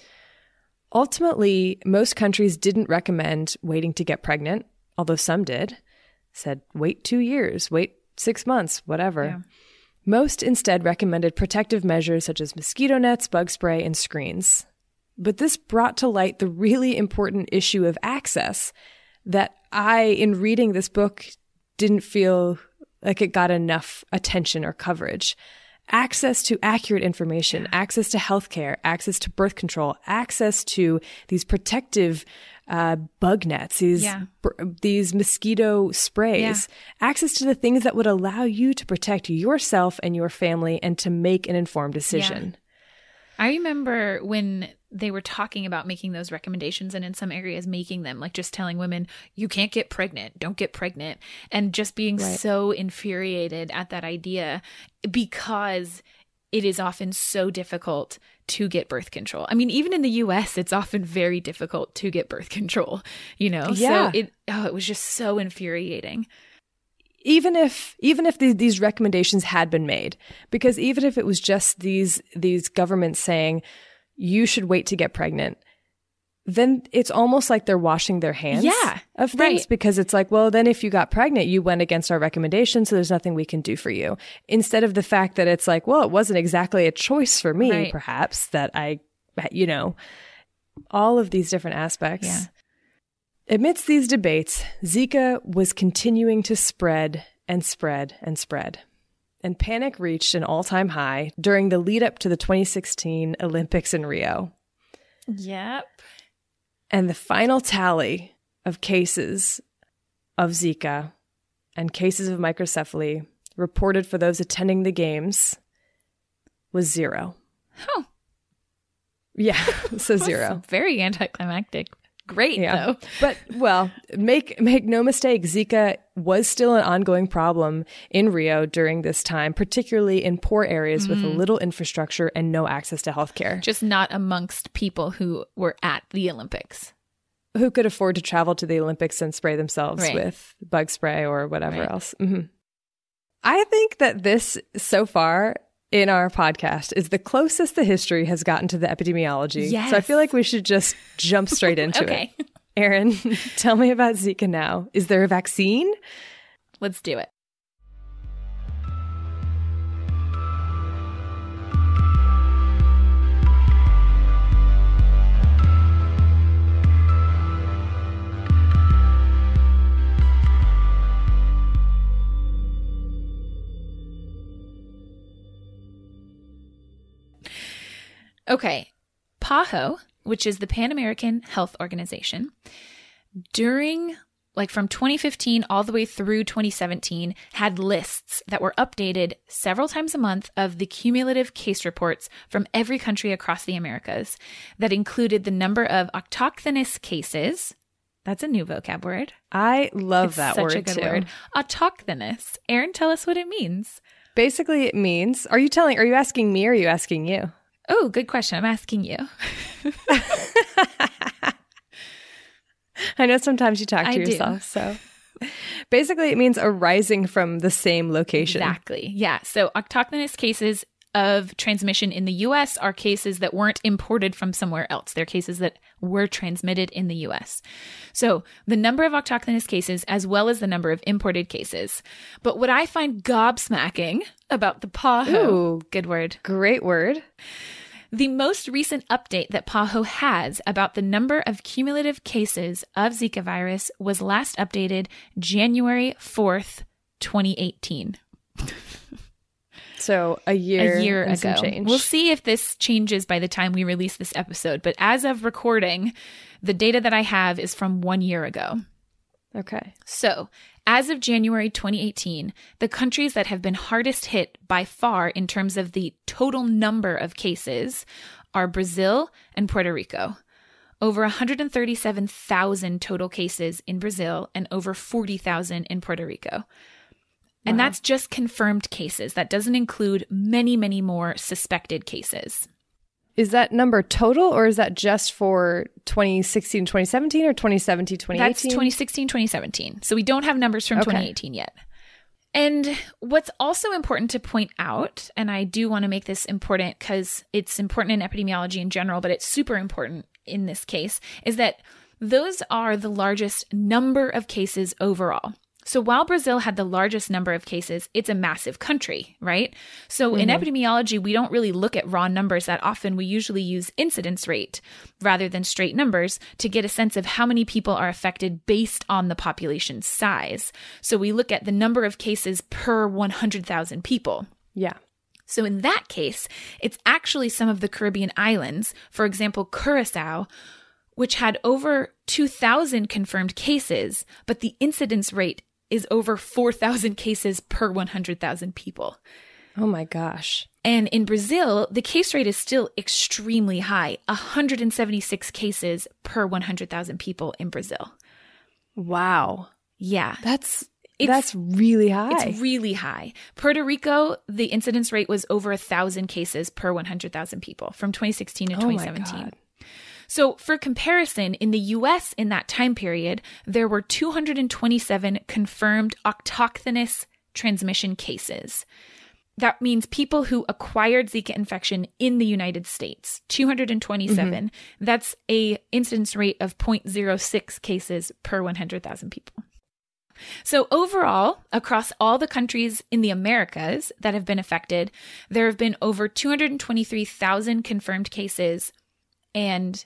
Ultimately, most countries didn't recommend waiting to get pregnant, although some did. Said, wait 2 years, wait 6 months, whatever. Yeah. Most instead recommended protective measures such as mosquito nets, bug spray, and screens. But this brought to light the really important issue of access that in reading this book, didn't feel like it got enough attention or coverage. Access to accurate information, access to healthcare, access to birth control, access to these protective bug nets, these mosquito sprays, access to the things that would allow you to protect yourself and your family and to make an informed decision. Yeah. I remember when they were talking about making those recommendations, and in some areas making them, like just telling women, you can't get pregnant, don't get pregnant, and just being so infuriated at that idea because it is often so difficult to get birth control. I mean, even in the US, it's often very difficult to get birth control, you know? Yeah. So it was just so infuriating. Even if these recommendations had been made, because even if it was just these governments saying you should wait to get pregnant, then it's almost like they're washing their hands of things, because it's like, well, then if you got pregnant, you went against our recommendations, so there's nothing we can do for you. Instead of the fact that it's like, well, it wasn't exactly a choice for me, perhaps, that all of these different aspects. Yeah. Amidst these debates, Zika was continuing to spread and spread and spread. And panic reached an all-time high during the lead up to the 2016 Olympics in Rio. Yep. And the final tally of cases of Zika and cases of microcephaly reported for those attending the games was 0. Oh. Yeah, so 0. Very anticlimactic. Great, though. But, well, make no mistake, Zika was still an ongoing problem in Rio during this time, particularly in poor areas with little infrastructure and no access to healthcare. Just not amongst people who were at the Olympics. Who could afford to travel to the Olympics and spray themselves with bug spray or whatever else. Mm-hmm. I think that this, so far in our podcast, is the closest the history has gotten to the epidemiology. Yes. So I feel like we should just jump straight into it. Erin, tell me about Zika now. Is there a vaccine? Let's do it. Okay. PAHO, which is the Pan American Health Organization, during from 2015 all the way through 2017, had lists that were updated several times a month of the cumulative case reports from every country across the Americas that included the number of autochthonous cases. That's a new vocab word. I love that word, too. Such a good word. Autochthonous. Erin, tell us what it means. Basically, it means, are you asking me or are you asking you? Oh, good question. I'm asking you. I know sometimes you talk to yourself. So basically, it means arising from the same location. Exactly. Yeah. So autochthonous cases of transmission in the U.S. are cases that weren't imported from somewhere else. They're cases that were transmitted in the U.S. So the number of autochthonous cases as well as the number of imported cases. But what I find gobsmacking about the PAHO, good word. Great word. The most recent update that PAHO has about the number of cumulative cases of Zika virus was last updated January 4th, 2018. So a year ago. Some change. We'll see if this changes by the time we release this episode. But as of recording, the data that I have is from 1 year ago. Okay. So as of January 2018, the countries that have been hardest hit by far in terms of the total number of cases are Brazil and Puerto Rico. Over 137,000 total cases in Brazil and over 40,000 in Puerto Rico. And that's just confirmed cases. That doesn't include many, many more suspected cases. Is that number total or is that just for 2016, 2017 or 2017, 2018? That's 2016, 2017. So we don't have numbers from 2018 yet. And what's also important to point out, and I do want to make this important because it's important in epidemiology in general, but it's super important in this case, is that those are the largest number of cases overall. So while Brazil had the largest number of cases, it's a massive country, right? So in epidemiology, we don't really look at raw numbers that often. We usually use incidence rate rather than straight numbers to get a sense of how many people are affected based on the population size. So we look at the number of cases per 100,000 people. Yeah. So in that case, it's actually some of the Caribbean islands, for example, Curacao, which had over 2,000 confirmed cases, but the incidence rate is over 4,000 cases per 100,000 people. Oh my gosh. And in Brazil, the case rate is still extremely high, 176 cases per 100,000 people in Brazil. Wow. Yeah. That's really high. It's really high. Puerto Rico, the incidence rate was over 1,000 cases per 100,000 people from 2016 to 2017. My God. So for comparison, in the U.S. in that time period, there were 227 confirmed autochthonous transmission cases. That means people who acquired Zika infection in the United States, 227. That's a incidence rate of 0.06 cases per 100,000 people. So overall, across all the countries in the Americas that have been affected, there have been over 223,000 confirmed cases and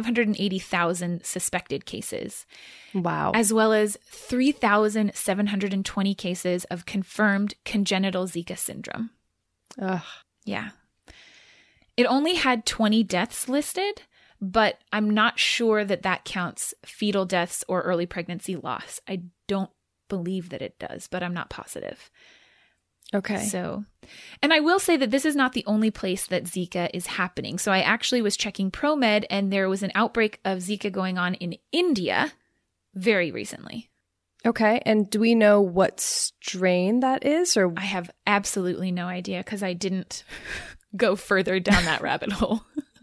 580,000 suspected cases. Wow. As well as 3,720 cases of confirmed congenital Zika syndrome. Ugh. Yeah. It only had 20 deaths listed, but I'm not sure that counts fetal deaths or early pregnancy loss. I don't believe that it does, but I'm not positive. Okay. So, and I will say that this is not the only place that Zika is happening. So I actually was checking ProMed and there was an outbreak of Zika going on in India very recently. Okay. And do we know what strain that is? Or I have absolutely no idea because I didn't go further down that rabbit hole.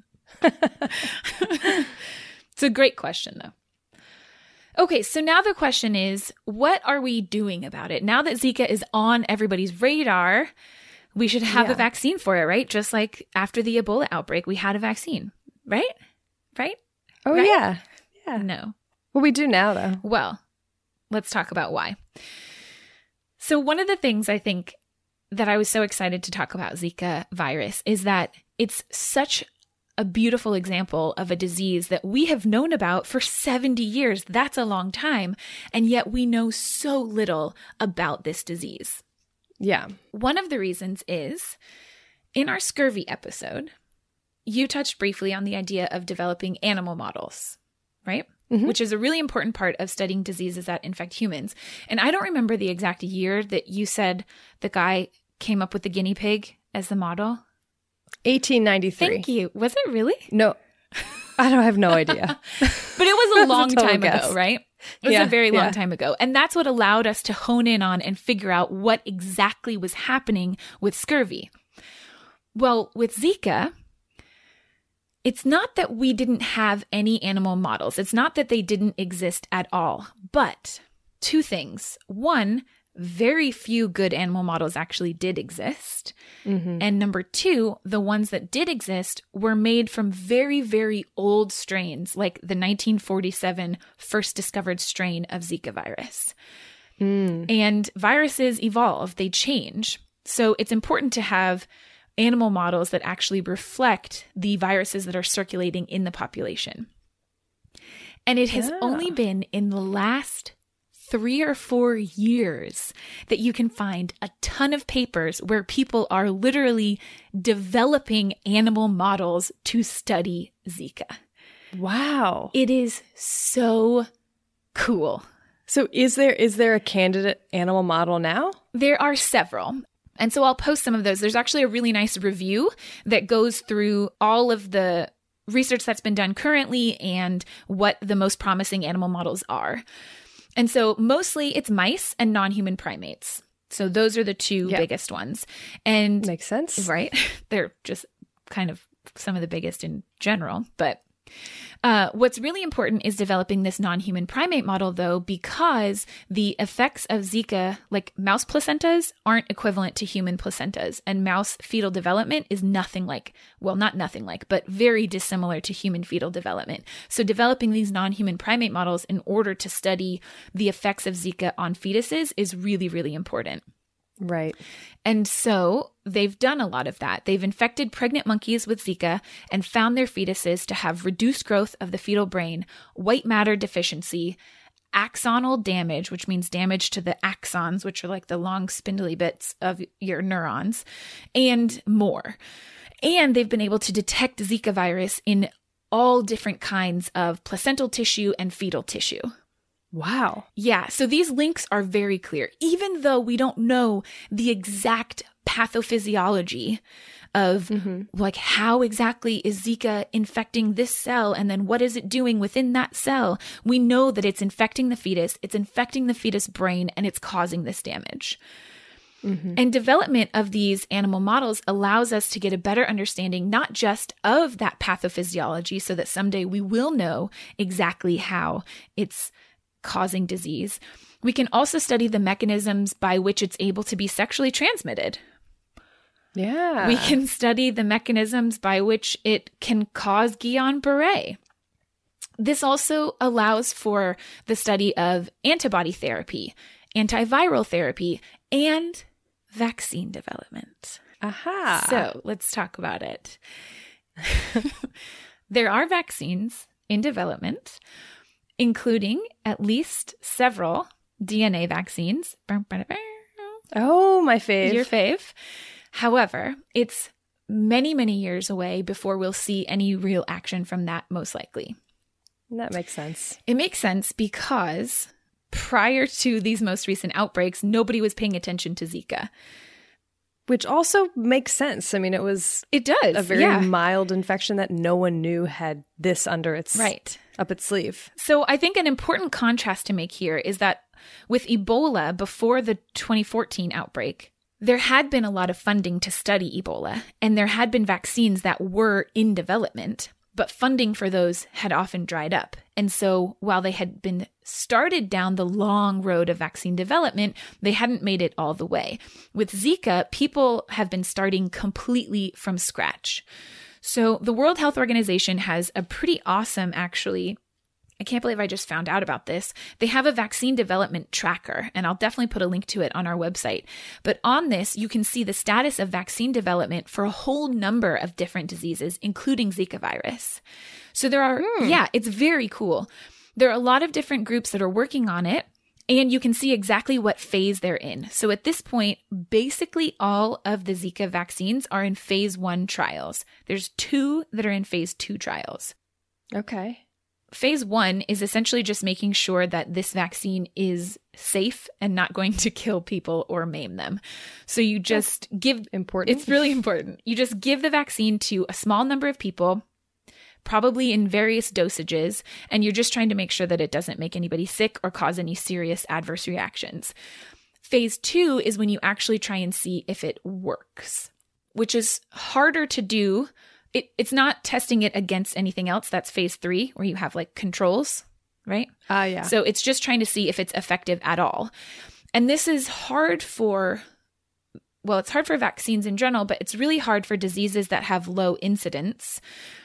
It's a great question though. Okay, so now the question is, what are we doing about it? Now that Zika is on everybody's radar, we should have a vaccine for it, right? Just like after the Ebola outbreak, we had a vaccine, right? Right? Oh, right? yeah. Yeah. No. Well, we do now, though. Well, let's talk about why. So one of the things I think that I was so excited to talk about Zika virus is that it's such a beautiful example of a disease that we have known about for 70 years. That's a long time. And yet we know so little about this disease. Yeah. One of the reasons is in our scurvy episode, you touched briefly on the idea of developing animal models, right? Mm-hmm. Which is a really important part of studying diseases that infect humans. And I don't remember the exact year that you said the guy came up with the guinea pig as the model. 1893. Thank you. Was it really? No, I have no idea. But it was a long time guess. ago, right? It was a very long time ago. And that's what allowed us to hone in on and figure out what exactly was happening with scurvy. Well, with Zika, it's not that we didn't have any animal models. It's not that they didn't exist at all. But two things. One, very few good animal models actually did exist. Mm-hmm. And number two, the ones that did exist were made from very, very old strains, like the 1947 first discovered strain of Zika virus. And viruses evolve, they change. So it's important to have animal models that actually reflect the viruses that are circulating in the population. And it has only been in the last 3 or 4 years that you can find a ton of papers where people are literally developing animal models to study Zika. Wow. It is so cool. So is there a candidate animal model now? There are several. And so I'll post some of those. There's actually a really nice review that goes through all of the research that's been done currently and what the most promising animal models are. And so mostly it's mice and non-human primates. So those are the two biggest ones. And makes sense. Right? They're just kind of some of the biggest in general. But what's really important is developing this non-human primate model, though, because the effects of Zika, like mouse placentas, aren't equivalent to human placentas. And mouse fetal development is nothing like, well, not nothing like, but very dissimilar to human fetal development. So developing these non-human primate models in order to study the effects of Zika on fetuses is really, really important. Right. And so they've done a lot of that. They've infected pregnant monkeys with Zika and found their fetuses to have reduced growth of the fetal brain, white matter deficiency, axonal damage, which means damage to the axons, which are like the long spindly bits of your neurons, and more. And they've been able to detect Zika virus in all different kinds of placental tissue and fetal tissue. Wow. Yeah. So these links are very clear, even though we don't know the exact pathophysiology of like how exactly is Zika infecting this cell and then what is it doing within that cell. We know that it's infecting the fetus, it's infecting the fetus brain, and it's causing this damage. And development of these animal models allows us to get a better understanding, not just of that pathophysiology, so that someday we will know exactly how it's causing disease. We can also study the mechanisms by which it's able to be sexually transmitted. Yeah. We can study the mechanisms by which it can cause Guillain-Barré. This also allows for the study of antibody therapy, antiviral therapy, and vaccine development. Aha. So let's talk about it. There are vaccines in development, including at least several DNA vaccines. Oh, my fave. Your fave. However, it's many, many years away before we'll see any real action from that, most likely. That makes sense. It makes sense because prior to these most recent outbreaks, nobody was paying attention to Zika. Which also makes sense. I mean, it was a very mild infection that no one knew had this under its up its sleeve. So I think an important contrast to make here is that with Ebola before the 2014 outbreak, there had been a lot of funding to study Ebola, and there had been vaccines that were in development, but funding for those had often dried up. And so while they had been started down the long road of vaccine development, they hadn't made it all the way. With Zika, people have been starting completely from scratch. So the World Health Organization has a pretty awesome, actually, I can't believe I just found out about this. They have a vaccine development tracker, and I'll definitely put a link to it on our website. But on this, you can see the status of vaccine development for a whole number of different diseases, including Zika virus. So there are, it's very cool. There are a lot of different groups that are working on it. And you can see exactly what phase they're in. So at this point, basically all of the Zika vaccines are in phase 1 trials. There's 2 that are in phase 2 trials. Okay. Phase 1 is essentially just making sure that this vaccine is safe and not going to kill people or maim them. So you just give... Important. It's really important. You just give the vaccine to a small number of people, probably in various dosages, and you're just trying to make sure that it doesn't make anybody sick or cause any serious adverse reactions. Phase 2 is when you actually try and see if it works, which is harder to do. It's not testing it against anything else. That's phase 3, where you have like controls, right? Yeah. So it's just trying to see if it's effective at all. And this is hard for, well, it's hard for vaccines in general, but it's really hard for diseases that have low incidence,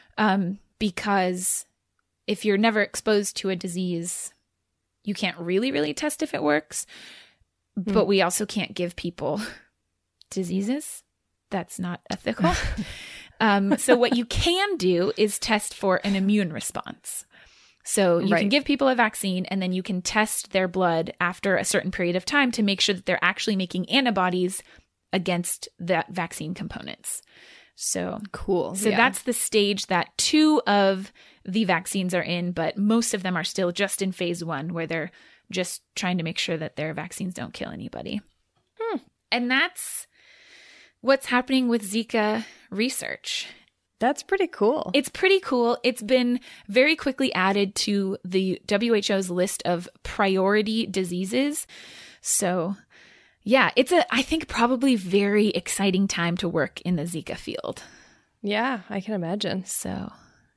because if you're never exposed to a disease, you can't really test if it works. But we also can't give people diseases. That's not ethical. So what you can do is test for an immune response. So you can give people a vaccine, and then you can test their blood after a certain period of time to make sure that they're actually making antibodies against the vaccine components. So cool. So that's the stage that 2 of the vaccines are in, but most of them are still just in phase 1, where they're just trying to make sure that their vaccines don't kill anybody. And that's what's happening with Zika research. That's pretty cool. It's pretty cool. It's been very quickly added to the WHO's list of priority diseases. So yeah, it's I think probably very exciting time to work in the Zika field. Yeah, I can imagine. So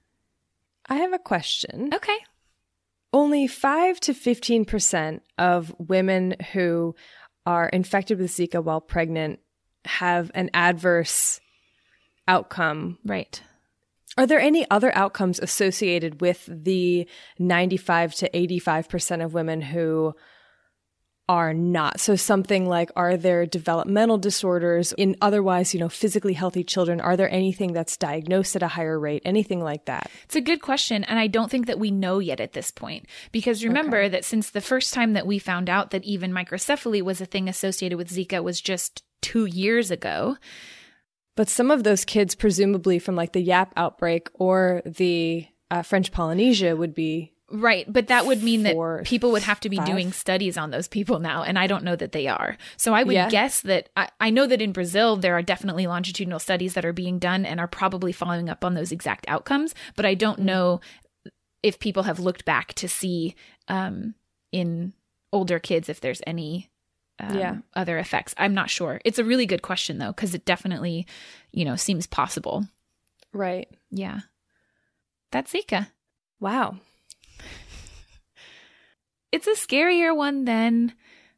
I have a question. Okay. Only 5 to 15% of women who are infected with Zika while pregnant have an adverse outcome. Right. Are there any other outcomes associated with the 95 to 85% of women who are not? So something like, are there developmental disorders in otherwise, physically healthy children? Are there anything that's diagnosed at a higher rate? Anything like that? It's a good question. And I don't think that we know yet at this point, because remember that since the first time that we found out that even microcephaly was a thing associated with Zika was just 2 years ago. But some of those kids, presumably from like the Yap outbreak or the French Polynesia, would be right. But that would mean that people would have to be doing studies on those people now. And I don't know that they are. So I would guess that I know that in Brazil, there are definitely longitudinal studies that are being done and are probably following up on those exact outcomes. But I don't know if people have looked back to see in older kids if there's any other effects. I'm not sure. It's a really good question, though, because it definitely, seems possible. Right. Yeah. That's Zika. Wow. It's a scarier one than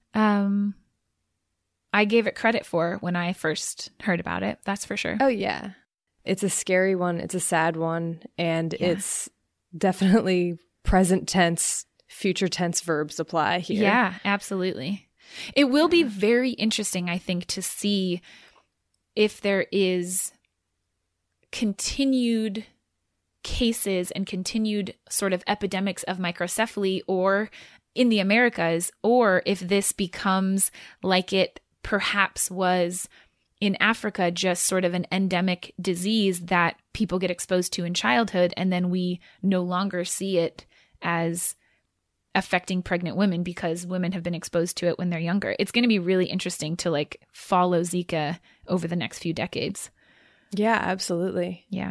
I gave it credit for when I first heard about it. That's for sure. Oh, yeah. It's a scary one. It's a sad one. And it's definitely present tense, future tense verbs apply here. Yeah, absolutely. It will be very interesting, I think, to see if there is continued cases and continued sort of epidemics of microcephaly or in the Americas, or if this becomes like it perhaps was in Africa, just sort of an endemic disease that people get exposed to in childhood, and then we no longer see it as affecting pregnant women because women have been exposed to it when they're younger. It's going to be really interesting to follow Zika over the next few decades. Yeah, absolutely. Yeah.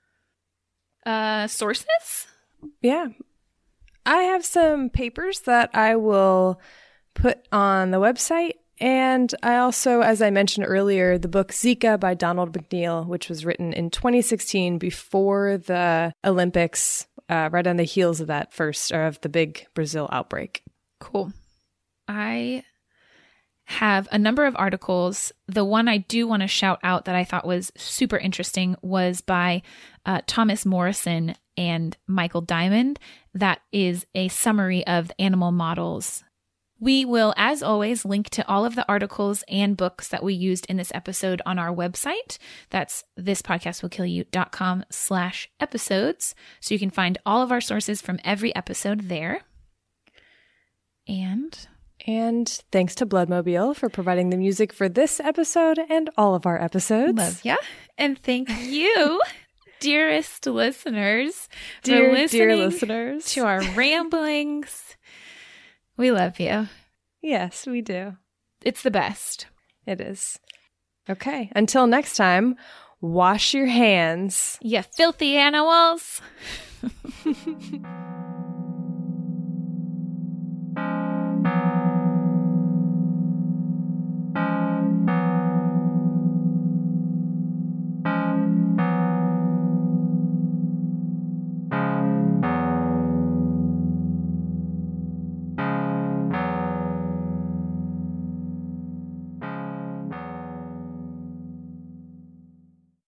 Sources? Yeah. I have some papers that I will put on the website. And I also, as I mentioned earlier, the book Zika by Donald McNeil, which was written in 2016 before the Olympics, right on the heels of that of the big Brazil outbreak. Cool. I have a number of articles. The one I do want to shout out that I thought was super interesting was by Thomas Morrison and Michael Diamond. That is a summary of the animal models. We will, as always, link to all of the articles and books that we used in this episode on our website. That's thispodcastwillkillyou.com/episodes. So you can find all of our sources from every episode there. And And thanks to Bloodmobile for providing the music for this episode and all of our episodes. Love ya. And thank you, dearest listeners, for Dear listening listeners. to our ramblings. We love you. Yes, we do. It's the best. It is. Okay, until next time, wash your hands. You filthy animals.